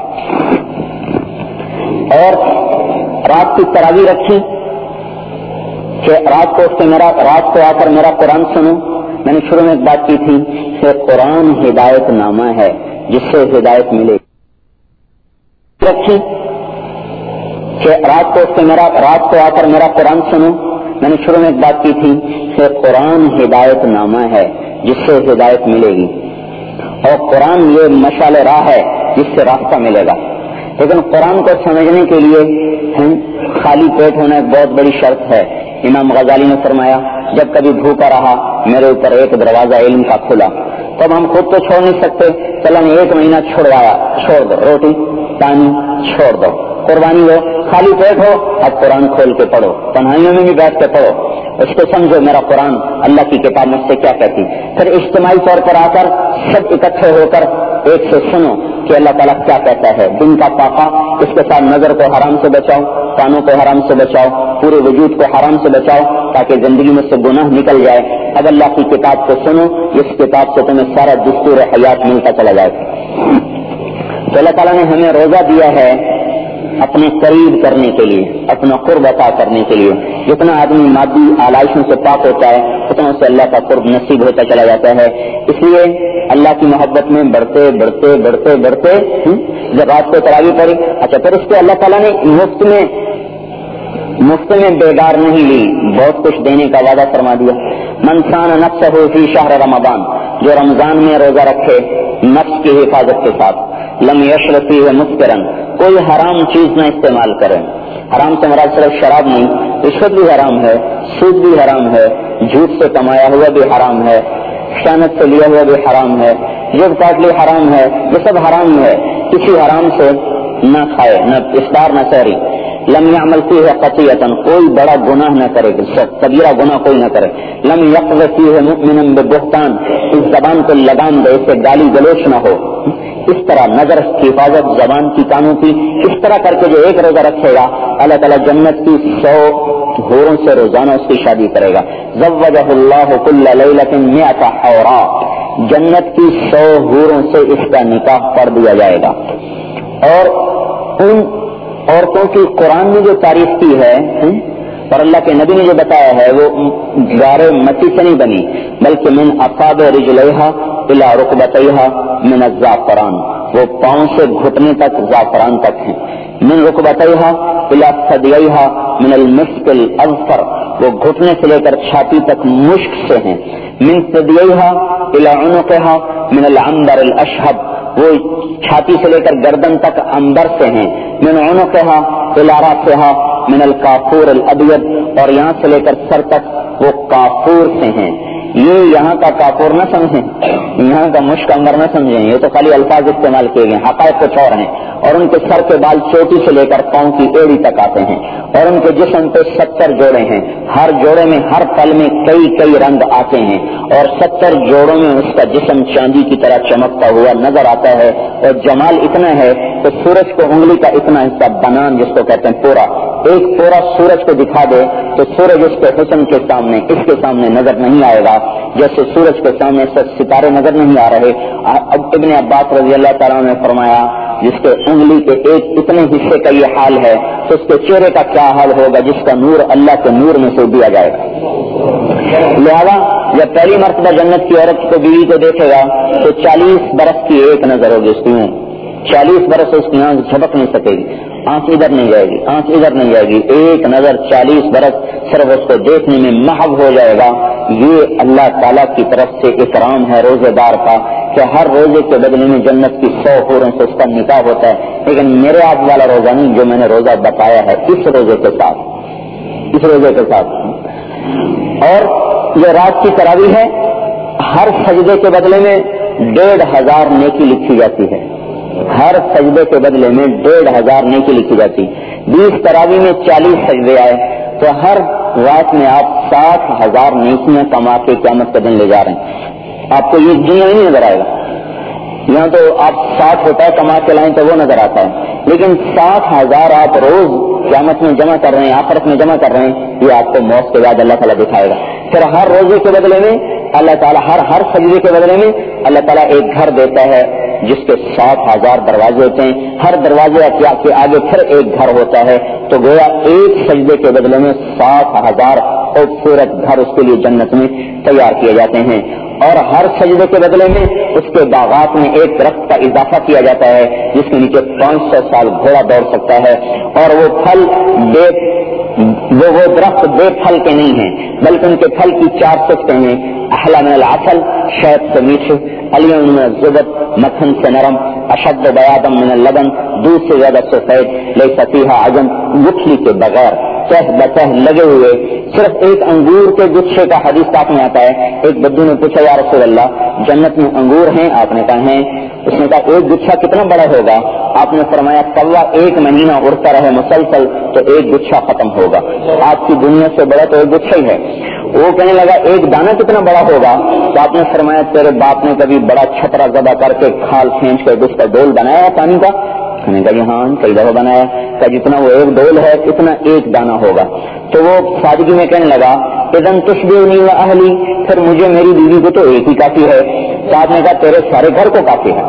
اور رات کی تراویح رکھی کہ رات کو آ کر میرا قرآن سنو۔ میں نے شروع میں ایک بات کی تھی کہ قرآن ہدایت نامہ ہے جس سے ہدایت ملے گی۔ رکھی کہ رات کو آ کر میرا قرآن سنو۔ میں نے شروع میں ایک بات کی تھی کہ قرآن ہدایت نامہ ہے جس سے ہدایت ملے گی، اور قرآن یہ مشعل راہ ہے جس سے راستہ ملے گا۔ لیکن قرآن کو سمجھنے کے لیے خالی پیٹ ہونا ایک بہت بڑی شرط ہے۔ امام غزالی نے فرمایا جب کبھی بھوکا رہا میرے اوپر ایک دروازہ علم کا کھلا، تب ہم خود تو چھوڑ نہیں سکتے، چلا نے 1 مہینہ چھوڑوایا، چھوڑ دو، روٹی پانی چھوڑ دو، قربانی ہو، خالی پیٹ ہو، اب قرآن کھول کے پڑھو، تنہائیوں میں بھی بیٹھ کے پڑھو، اس کو سمجھو میرا قرآن اللہ کی کتاب مجھ سے کیا کہتی۔ پھر اجتماعی طور پر آ کر سب اکٹھے ہو کر ایک سے سنو کہ اللہ تعالیٰ کیا کہتا ہے۔ دن کا پاقا، اس کے ساتھ نظر کو حرام سے بچاؤ، کانوں کو حرام سے بچاؤ، پورے وجود کو حرام سے بچاؤ تاکہ زندگی میں سے گناہ نکل جائے۔ اب اللہ کی کتاب کو سنو، اس کتاب سے تمہیں سارا دستور حیات ملتا چلا جائے گا۔ تو اللہ تعالیٰ نے ہمیں روزہ دیا ہے اپنے قریب کرنے کے لیے، اپنا قرب عطا کرنے کے لیے۔ جتنا آدمی مادی آلائشوں سے پاک ہوتا ہے اتنا اسے اللہ کا قرب نصیب ہوتا چلا جاتا ہے۔ اس لیے اللہ کی محبت میں بڑھتے جب رات کو تراویح پڑھی، اچھا پھر اس کو اللہ تعالیٰ نے مفت میں بیدار نہیں لی، بہت کچھ دینے کا وعدہ فرما دیا۔ من سان نفسہ فی شہر رمضان، جو رمضان میں روزہ رکھے نفس کی حفاظت کے ساتھ، لم یشرب فیہ مسکرا، کوئی حرام چیز نہ استعمال کرے۔ حرام سے مراد صرف شراب نہیں، رشوت بھی حرام ہے، سود بھی حرام ہے، جھوٹ سے کمایا ہوا بھی حرام ہے، خیانت سے لیا ہوا بھی حرام ہے، جب کاٹ لی حرام ہے، یہ سب حرام ہے۔ کسی حرام سے نہ کھائے، نہ افطار نہ سحری۔ لم یعمل فیہ خطیئۃ، کوئی بڑا گناہ نہ کرے، کبیرہ گناہ کوئی نہ کرے۔ لم یقذ فیہ مؤمنا ببہتان، اس زبان کو لگام دے، اس سے گالی گلوچ نہ ہو۔ اس طرح نظر کی حفاظت، زبان کی، کانوں کی، اس طرح کر کے جو ایک روزہ رکھے گا اللہ تعالیٰ جنت کی 100 حوروں سے روزانہ اس کی شادی کرے گا۔ زوجہ اللہ کل لیلۃ 100 حورا، جنت کی 100 حوروں سے اس کا نکاح پڑھ دیا جائے گا۔ اور ان عورتوں کی قرآن نے جو تعریف کی ہے اور اللہ کے نبی نے جو بتایا ہے وہ غارِ مٹی سے نہیں بنی، بلکہ من اصابع رجلیہا الی رکبتیہا من الزعفران، وہ پاؤں سے گھٹنے تک زعفران تک ہیں۔ من رکبتیہا الی ثدییہا من المسک الاظفر، وہ گھٹنے سے لے کر چھاتی تک مشک سے ہیں۔ من ثدییہا الی عنقہا من العنبر الاشہب، وہ چھاتی سے لے کر گردن تک عنبر سے ہیں۔ من عنقہا الی راسہا من الکافور الابیض، اور یہاں سے لے کر سر تک وہ کافور سے ہیں۔ یہ یہاں کا کافور نہ سمجھیں، یہاں کا مشک عنبر نہ سمجھیں، یہ تو خالی الفاظ استعمال کیے گئے، حقائق کچھ اور ہیں۔ اور ان کے سر کے بال چوٹی سے لے کر پاؤں کی ایڑی تک آتے ہیں، اور ان کے جسم پہ 70 جوڑے ہیں، ہر جوڑے میں ہر پل میں کئی رنگ آتے ہیں، اور 70 جوڑوں میں اس کا جسم چاندی کی طرح چمکتا ہوا نظر آتا ہے۔ اور جمال اتنا ہے کہ سورج کو انگلی کا اتنا حصہ بنان جس کو کہتے ہیں پورا، ایک پورا سورج کو دکھا دے تو سورج اس کے حسن کے سامنے، اس کے سامنے نظر نہیں آئے گا۔ جیسے سورج کے سامنے سے ستارے نظر نہیں آ رہے. اب ابن عباس رضی اللہ تعالیٰ نے فرمایا جس کے انگلی کے ایک اتنے حصے کا یہ حال ہے تو اس کے چہرے کا کیا حال ہوگا جس کا نور اللہ کے نور میں سے دیا جائے گا. لہذا جب پہلی مرتبہ جنت کی عورت کو بیوی کو دیکھے گا تو 40 برس کی ایک نظر ہوگی اس کی. 40 برس اس کی آنکھ جھپک نہیں سکے گی, آنکھ ادھر نہیں جائے گی, آنکھ ادھر نہیں جائے گی, ایک نظر 40 برس صرف اس کو دیکھنے میں محو ہو جائے گا. یہ اللہ تعالیٰ کی طرف سے اکرام ہے روزے دار کا کہ ہر روزے کے بدلے میں جنت کی 100 حوروں سے اس کا نکاح ہوتا ہے. لیکن میرے آج والا روزہ نہیں جو میں نے روزہ بتایا ہے اس روزے کے ساتھ. اور یہ رات کی تراویح ہے, ہر سجدے کے بدلے میں 1500 نیکی لکھی جاتی ہے. ہر سجدے کے بدلے میں 1500 نیکی لکھی جاتی. 20 تراویح میں 40 سجدے آئے تو ہر رات میں آپ 60,000 نیکیاں کما کے قیامت کے دن لے جا رہے ہیں. آپ کو یہ دنیا نہیں نظر آئے گا. یہاں تو آپ 60 روپے کما کے لائیں تو وہ نظر آتا ہے, لیکن 60,000 آپ روز قیامت میں جمع کر رہے ہیں, آخرت میں جمع کر رہے ہیں, یہ آپ کو موت کے بعد اللہ تعالیٰ دکھائے گا. پھر ہر روزے کے بدلے میں اللہ تعالیٰ ہر سجدے کے بدلے میں اللہ تعالیٰ ایک گھر دیتا ہے جس کے 60,000 دروازے ہوتے ہیں. ہر دروازے کے آگے پھر ایک گھر ہوتا ہے. تو گویا ایک سجدے کے بدلے میں 60,000 خوبصورت گھر اس کے لیے جنت میں تیار کیے جاتے ہیں. اور ہر سجدے کے بدلے میں اس کے باغات میں ایک درخت کا اضافہ کیا جاتا ہے جس کے نیچے 500 سال گھوڑا دوڑ سکتا ہے. اور وہ پھل وہ درخت بے پھل کے نہیں ہیں بلکہ ان کے پھل کی 4 صفتیں ہیں. احلی من العسل, شہد سے میٹھے, الین من الزبد, مکھن سے نرم, اشد بیاضا من اللبن, دودھ سے زیادہ سفید, لیس فیہا عجم, گٹھلی کے بغیر, تہ بتہ لگے ہوئے. صرف ایک انگور کے گچھے کا حدیث پاک میں آتا ہے. ایک بدو نے پوچھا یا رسول اللہ جنت میں انگور ہیں؟ آپ نے کہا ہیں. اس نے کہا ایک گچھا کتنا بڑا ہوگا؟ آپ نے فرمایا کوا 1 مہینہ اڑتا رہے مسلسل تو ایک گچھا ختم ہوگا. آپ کی دنیا سے بڑا تو ایک گچھا ہی ہے. وہ کہنے لگا ایک دانہ کتنا بڑا ہوگا؟ تو آپ نے فرمایا تیرے باپ نے کبھی بڑا چھپرا زبا کر کے کھال کھینچ کے اس کا ڈول بنایا پانی کا؟ میں نے کہا جی ہاں کئی دفعہ بنایا. کہ جتنا وہ ایک ڈول ہے اتنا ایک دانہ ہوگا. تو وہ سادگی میں کہنے لگا اذن تشبہنی و اہلی, پھر مجھے میری بیوی کو تو ایک ہی کافی ہے. تو آپ نے کہا تیرے سارے گھر کو کافی ہے.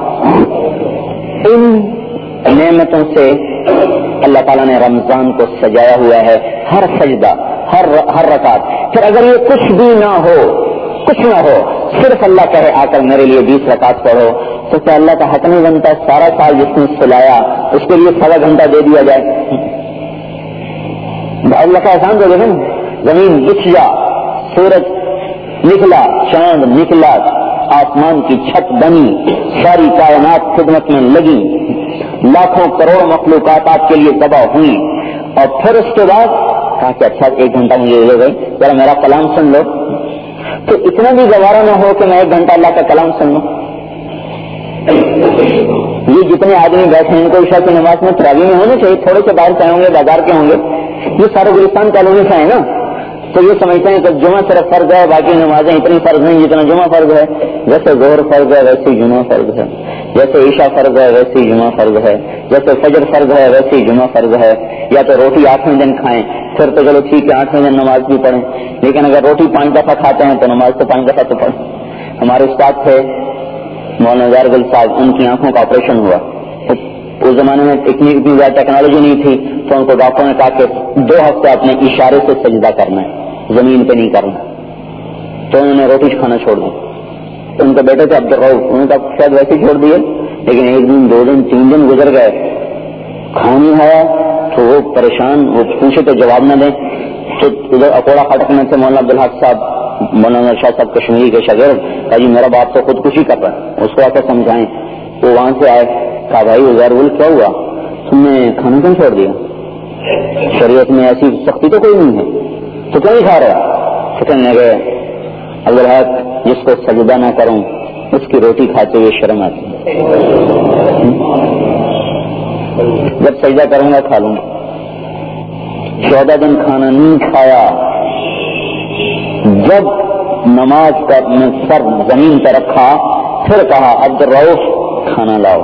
ان نعمتوں سے اللہ تعالیٰ نے رمضان کو سجایا ہوا ہے. ہر سجدہ, ہر رکعت. پھر اگر یہ کچھ بھی نہ ہو, صرف اللہ کہے آ کر میرے لیے 20 رکعت پڑھو, تو کیا اللہ کا حق نہیں بنتا سارا سال جس نے سلایا اس کے لیے 1.25 گھنٹہ دے دیا جائے؟ اللہ کا احسان دے دیں. زمین بچھ جا, سورج نکلا, چاند نکلا, آسمان کی چھت بنی, ساری کائنات خدمت میں لگی, لاکھوں کروڑ مخلوقات آپ کے لیے تباہ ہوئی, اور پھر اس کے بعد کہا کہ اچھا 1 گھنٹہ مجھے دے گئے, ذرا میرا کلام سن لو. تو اتنا بھی گوارا نہ ہو کہ میں 1 گھنٹہ اللہ کا کلام سن لوں. یہ جتنے آدمی بیٹھے ہیں ان کو عشاء کی نماز میں تراویح میں ہونے چاہیے. تھوڑے سے باہر سے ہوں گے, بازار کے ہوں گے, یہ سارے گلستان کالونی سے ہیں نا, تو یہ سمجھتے ہیں کہ جمعہ صرف فرض ہے, باقی نمازیں اتنی فرض نہیں جتنا جمعہ فرض ہے. جیسے ظہر فرض ہے ویسے جمعہ فرض ہے, جیسے عشاء فرض ہے ویسے جمعہ فرض ہے, جیسے فجر فرض ہے ویسے جمعہ فرض ہے. یا تو روٹی 8ویں دن کھائیں پھر تو چلو ٹھیک ہے 8ویں دن نماز بھی پڑھیں, لیکن اگر روٹی 5 دفعہ کھاتے ہیں تو نماز تو 5 دفعہ تو پڑھیں. ہمارے استاد تھے مولانا زارگل صاحب, ان کی آنکھوں کا آپریشن ہوا. اس زمانے میں اتنی زیادہ ٹیکنالوجی نہیں تھی, تو ان کو ڈاکٹر نے کہا کہ 2 ہفتے اپنے اشارے سے سجدہ کرنا ہے, زمین پہ نہیں کرنا. تو انہوں نے روٹی کھانا چھوڑ دی. ان کے بیٹے تھے عبدالرؤف, انہوں نے کہا شاید ویسے چھوڑ دیے, لیکن 1 دن 2 دن 3 دن گزر گئے, کھانا ہے تو وہ پریشان, وہ پوچھے تو جواب نہ دیں. تو ادھر اکوڑا خاٹک میں تھے مولانا عبدالحق صاحب, مولانا شاہ صاحب کشمیری کے شاگرد. کہا جی میرا باپ تو خودکشی کر رہا ہے, اس کو آ کر سمجھائیں. وہ وہاں سے آئے, کہا بھائی ازارول کیا ہوا, تم نے کھانا کیوں چھوڑ دیا؟ شریعت میں ایسی سختی تو کوئی نہیں ہے, تو کیوں نہیں کھا رہا؟ تو کہنے لگے عبدالحق جس کو سجدہ نہ کروں اس کی روٹی کھاتے ہوئے شرم آتی ہے, جب سجدہ کروں گا کھا لوں گا. 14 دن کھانا نہیں کھایا. جب نماز کا میں سر زمین پہ رکھا پھر کہا عبدالرؤف کھانا لاؤ.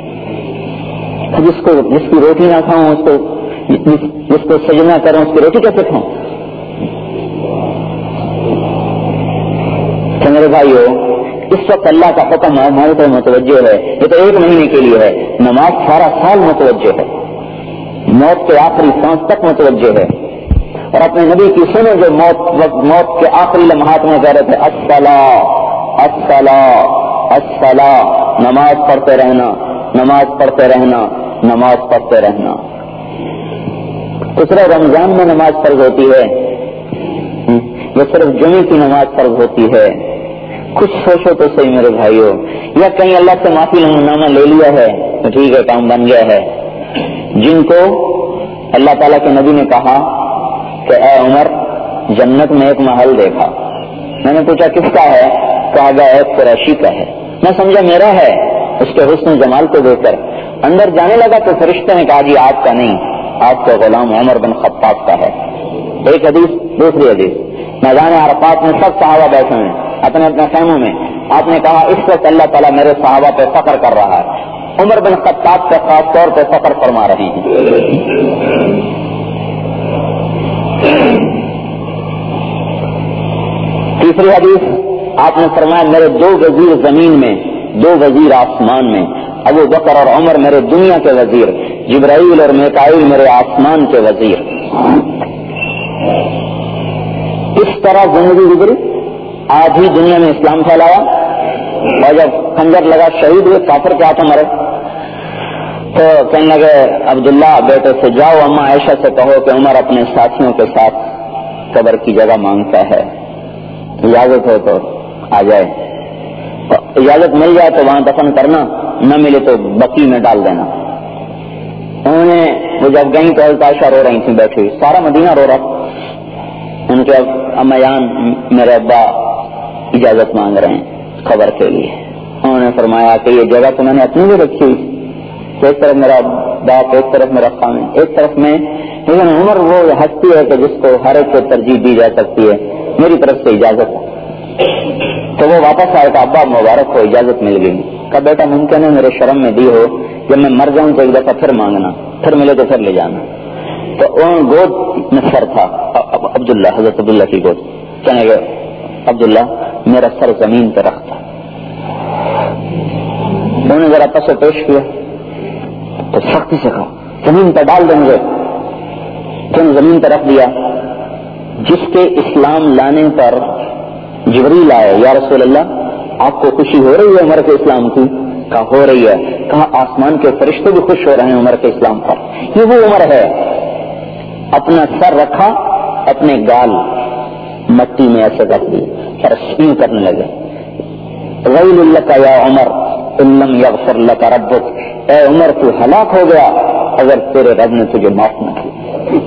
جس کی روٹی نہ کھاؤں اس کو, جس کو سجدہ کروں اس کی روٹی کیسے کھاؤں؟ بھائیو اس وقت اللہ کا حکم ہمارے پر متوجہ ہے. یہ تو 1 مہینے کے لیے ہے. نماز سارا سال متوجہ ہے, موت کے آخری سانس تک متوجہ ہے. اور اپنے نبی کی سنو جو موت کے آخری لمحات میں کہہ رہے تھے الصلاۃ الصلاۃ الصلاۃ, نماز پڑھتے رہنا, نماز پڑھتے رہنا, نماز پڑھتے رہنا. تو صرف رمضان میں نماز فرض ہوتی ہے یا صرف جمعے کی نماز فرض ہوتی ہے؟ کچھ سوچو تو صحیح میرے بھائیو. یا کہیں اللہ سے معافی نامہ لے لیا ہے تو ٹھیک ہے, کام بن گیا ہے. جن کو اللہ تعالیٰ کے نبی نے کہا کہ اے عمر جنت میں ایک محل دیکھا, میں نے پوچھا کس کا ہے؟ کہا گیا ایک قریشی کا ہے. میں سمجھا میرا ہے. اس کے حسن جمال کو دیکھ کر اندر جانے لگا تو فرشتے نے کہا جی آپ کا نہیں, آپ کا غلام عمر بن خطاب کا ہے. ایک حدیث. دوسری حدیث, میدان عرفات میں سب صحابہ بیٹھے ہیں اپنے اپنے خیموں میں. آپ نے کہا اس وقت اللہ تعالیٰ میرے صحابہ پہ فخر کر رہا ہے. عمر بن خطاب پہ خاص طور پہ فخر فرما رہے ہیں. تیسری حدیث آپ نے فرمایا میرے 2 وزیر زمین میں, 2 وزیر آسمان میں, ابو بکر اور عمر میرے دنیا کے وزیر, جبرائیل اور میکائیل میرے آسمان کے وزیر. اس طرح زندگی گزری. آج ہی دنیا میں اسلام پھیلایا اور جب خنجر لگا شہید ہوئے, کافر کے ہاتھوں مرے, تو کہنے لگے عبداللہ بیٹے سے جاؤ اما عائشہ سے کہو کہ عمر اپنے ساتھیوں کے ساتھ قبر کی جگہ مانگتا ہے, اجازت ہو تو آ جائے. اجازت مل جائے تو وہاں دفن کرنا, نہ ملے تو بقی میں ڈال دینا. انہوں نے وہ جب گئیں تو حضرت عائشہ رو رہی تھیں بیٹھی, سارا مدینہ رو رہا. ان کے اما جان میرے ابا اجازت مانگ رہے ہیں قبر کے لیے. انہوں نے فرمایا کہ یہ جگہ تو میں نے اپنی بھی رکھی ہوئی, ایک طرف میرا باپ, ایک طرف میرا خامن, ایک طرف میں. لیکن عمر وہ ہستی ہے کہ جس کو ہر ایک کو ترجیح دی جا سکتی ہے, میری طرف سے اجازت ہے. تو وہ واپس آئے کہ ابا مبارک کو اجازت مل گئی. کہا بیٹا ممکن ہے میرے شرم میں دی ہو, جب میں مر جاؤں تو ایک دفعہ پھر مانگنا, پھر ملے تو پھر لے جانا. تو ان گود میں سر تھا عبداللہ, حضرت عبداللہ کی گود. کہنے گئے عبداللہ میرا سر زمین پہ رکھتا. انہوں نے ذرا پس پیش کیا تو سختی سے کہا زمین پہ ڈال دیں گے. کیوں زمین پہ رکھ دیا؟ جس کے اسلام لانے پر جبریل آئے, یا رسول اللہ آپ کو خوشی ہو رہی ہے عمر کے اسلام کی؟ کہا ہو رہی ہے. کہا آسمان کے فرشتے بھی خوش ہو رہے ہیں عمر کے اسلام پر. یہ وہ عمر ہے. اپنا سر رکھا, اپنے گال مٹی میں ایسے رکھ دی اور سین کرنے لگے ویل لک یا عمر ان لم یغفر لک ربک, اے عمر تو ہلاک ہو گیا اگر تیرے رب نے تجھے معاف نہ کیا.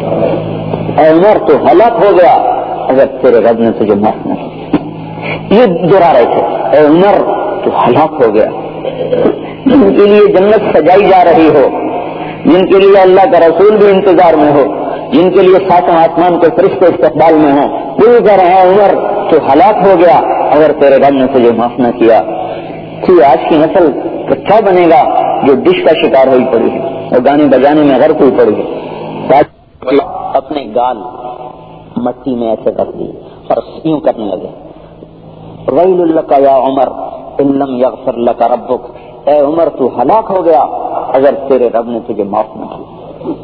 اے عمر تو ہلاک ہو گیا اگر تیرے رب نے تجھے معاف نہ کیا. یہ دہرا رہے تھے, اے عمر تو ہلاک ہو گیا. جن کے لیے جنت سجائی جا رہی ہو, جن کے لیے اللہ کا رسول بھی انتظار میں ہو, جن کے لیے ساتوں آسمان کے فرشتے استقبال میں ہوں, وہ کہہ رہے ہیں عمر تو ہلاک ہو گیا اگر تیرے رب نے تجھے معاف نہ کیا. کہ آج کی نسل کیا بنے گا جو ڈش کا شکار ہوئی پڑی ہے اور گانے بجانے میں غرق ہوئی پڑی ہے. اپنے گال مٹی میں ایسے رکھ دی اور یوں کرنے لگے ویل لک یا عمر ان لم یغفر لک ربک, اے عمر تو ہلاک ہو گیا اگر تیرے رب نے تجھے معاف نہ کیا.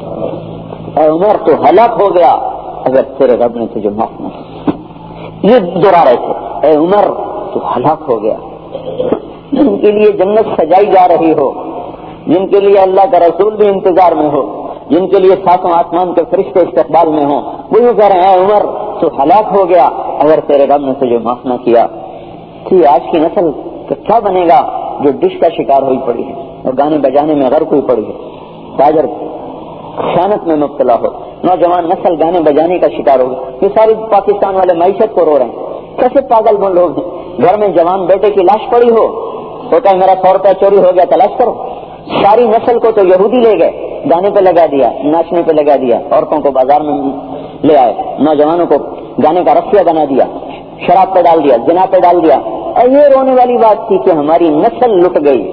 اے عمر تو ہلاک ہو گیا اگر تیرے رب نے تجھے معاف نہ کیا. یہ دہرا رہے تھے, اے عمر تو ہلاک ہو گیا. جن کے لیے جنت سجائی جا رہی ہو, جن کے لیے اللہ کا رسول بھی انتظار میں ہو, جن کے لیے ساتوں آسمان کے فرشتے استقبال میں ہوں, وہ یہ کہہ رہے ہیں عمر تو ہلاک ہو گیا اگر تیرے رب نے تجھے معاف نہ کیا. کہ آج کی نسل کیا بنے گا جو ڈش کا شکار ہوئی پڑی ہے اور گانے بجانے میں غرق ہوئی پڑی ہے, تاجر خیانت میں مبتلا ہو, نوجوان نسل گانے بجانے کا شکار ہوگی. یہ ساری پاکستان والے معیشت کو رو رہے ہیں. کیسے پاگل بن لوگ ہیں. گھر میں جوان بیٹے کی لاش پڑی ہو تو کہ میرا 100 روپیہ چوری ہو گیا تلاش کرو. ساری نسل کو تو یہودی لے گئے, گانے پہ لگا دیا, ناچنے پہ لگا دیا, عورتوں کو بازار میں لے آئے, نوجوانوں کو گانے کا رسیہ بنا دیا, شراب پہ ڈال دیا, زنا پہ ڈال دیا. اور یہ رونے والی بات تھی کہ ہماری نسل لٹ گئی.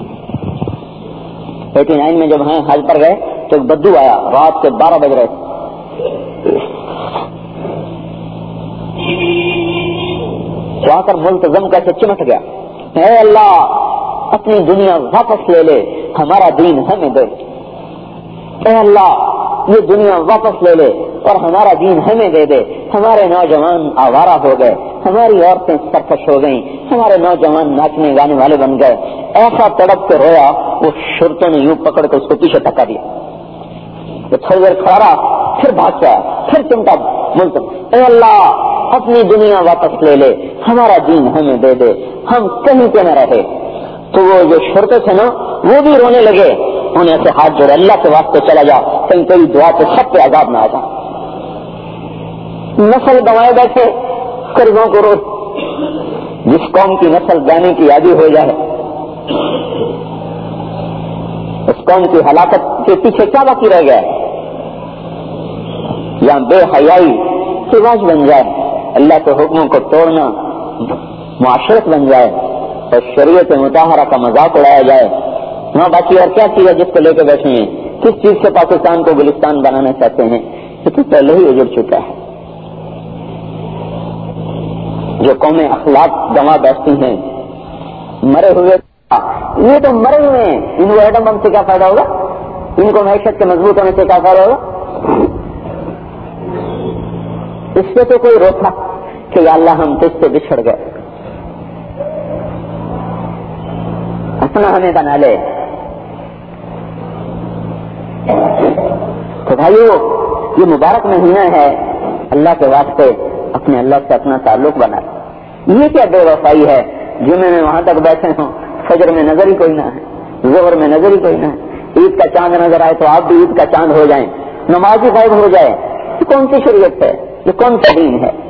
89 میں جب ہم حج پر گئے تو ایک بدو آیا, رات کے 12 بج رہے. وہاں پر ملتزم کیسے چمٹ گیا، اے اللہ اپنی دنیا واپس لے لے، ہمارا دین ہمیں دے، اے اللہ یہ دنیا واپس لے لے اور ہمارا دین ہمیں دے دے۔ ہمارے نوجوان آوارہ ہو گئے، ہماری عورتیں سرکش ہو گئیں، ہمارے نوجوان ناچنے گانے والے بن گئے۔ ایسا تڑپ کے رویا، وہ شرطوں نے یوں پکڑ کے اس کو پیچھے دھکا دیا، وہ تھوڑی دیر کھڑا رہا، پھر بھاگ گیا، پھر چمٹا ملتزم، اے اللہ اپنی دنیا واپس لے لے، ہمارا دین ہمیں دے دے، ہم کہیں پہ نہ رہے۔ تو وہ جو شرطے تھے نا وہ بھی رونے لگے، انہیں ایسے ہاتھ جوڑے، اللہ کے واسطے چلا جا، کہیں کوئی دعا تو سب پہ عذاب نہ آ جائے۔ نسل گنوائے بیٹھے قرضوں کو روز، جس قوم کی نسل جانے کی عادی ہو جائے، اس قوم کی ہلاکت کے پیچھے کیا باقی رہ گیا ہے؟ یہاں بے حیائی رواج بن جائے، اللہ کے حکموں کو توڑنا معاشرت بن جائے اور شریعت مطہرہ کا مذاق اڑایا جائے، وہاں باقی اور کیا چیز ہے جس کو لے کے بیٹھے ہیں؟ کس چیز سے پاکستان کو گلستان بنانا چاہتے ہیں؟ یہ تو پہلے ہی اجڑ چکا ہے۔ جو قومیں اخلاق گنوا بیٹھتی ہیں، مرے ہوئے، یہ تو مرے ہوئے ہیں، ان کو ایٹم بم سے کیا فائدہ ہوگا؟ ان کو معیشت کے مضبوط ہونے سے کیا فائدہ ہوگا؟ اس سے تو کوئی روکا کہ یا اللہ ہم تجھ سے بچھڑ گئے، اپنا ہمیں بنا لے۔ تو بھائیو یہ مبارک مہینہ ہے، اللہ کے واسطے اپنے اللہ سے اپنا تعلق بنا لے۔ یہ کیا بے وفائی ہے، جمعے میں وہاں تک بیٹھے ہوں، فجر میں نظر ہی کوئی نہ ہے، ظہر میں نظر ہی کوئی نہ ہے، عید کا چاند نظر آئے تو آپ بھی عید کا چاند ہو جائیں، نماز ہی غائب ہو جائے، یہ کون سی شریعت ہے؟ یہ کون سا دین ہے؟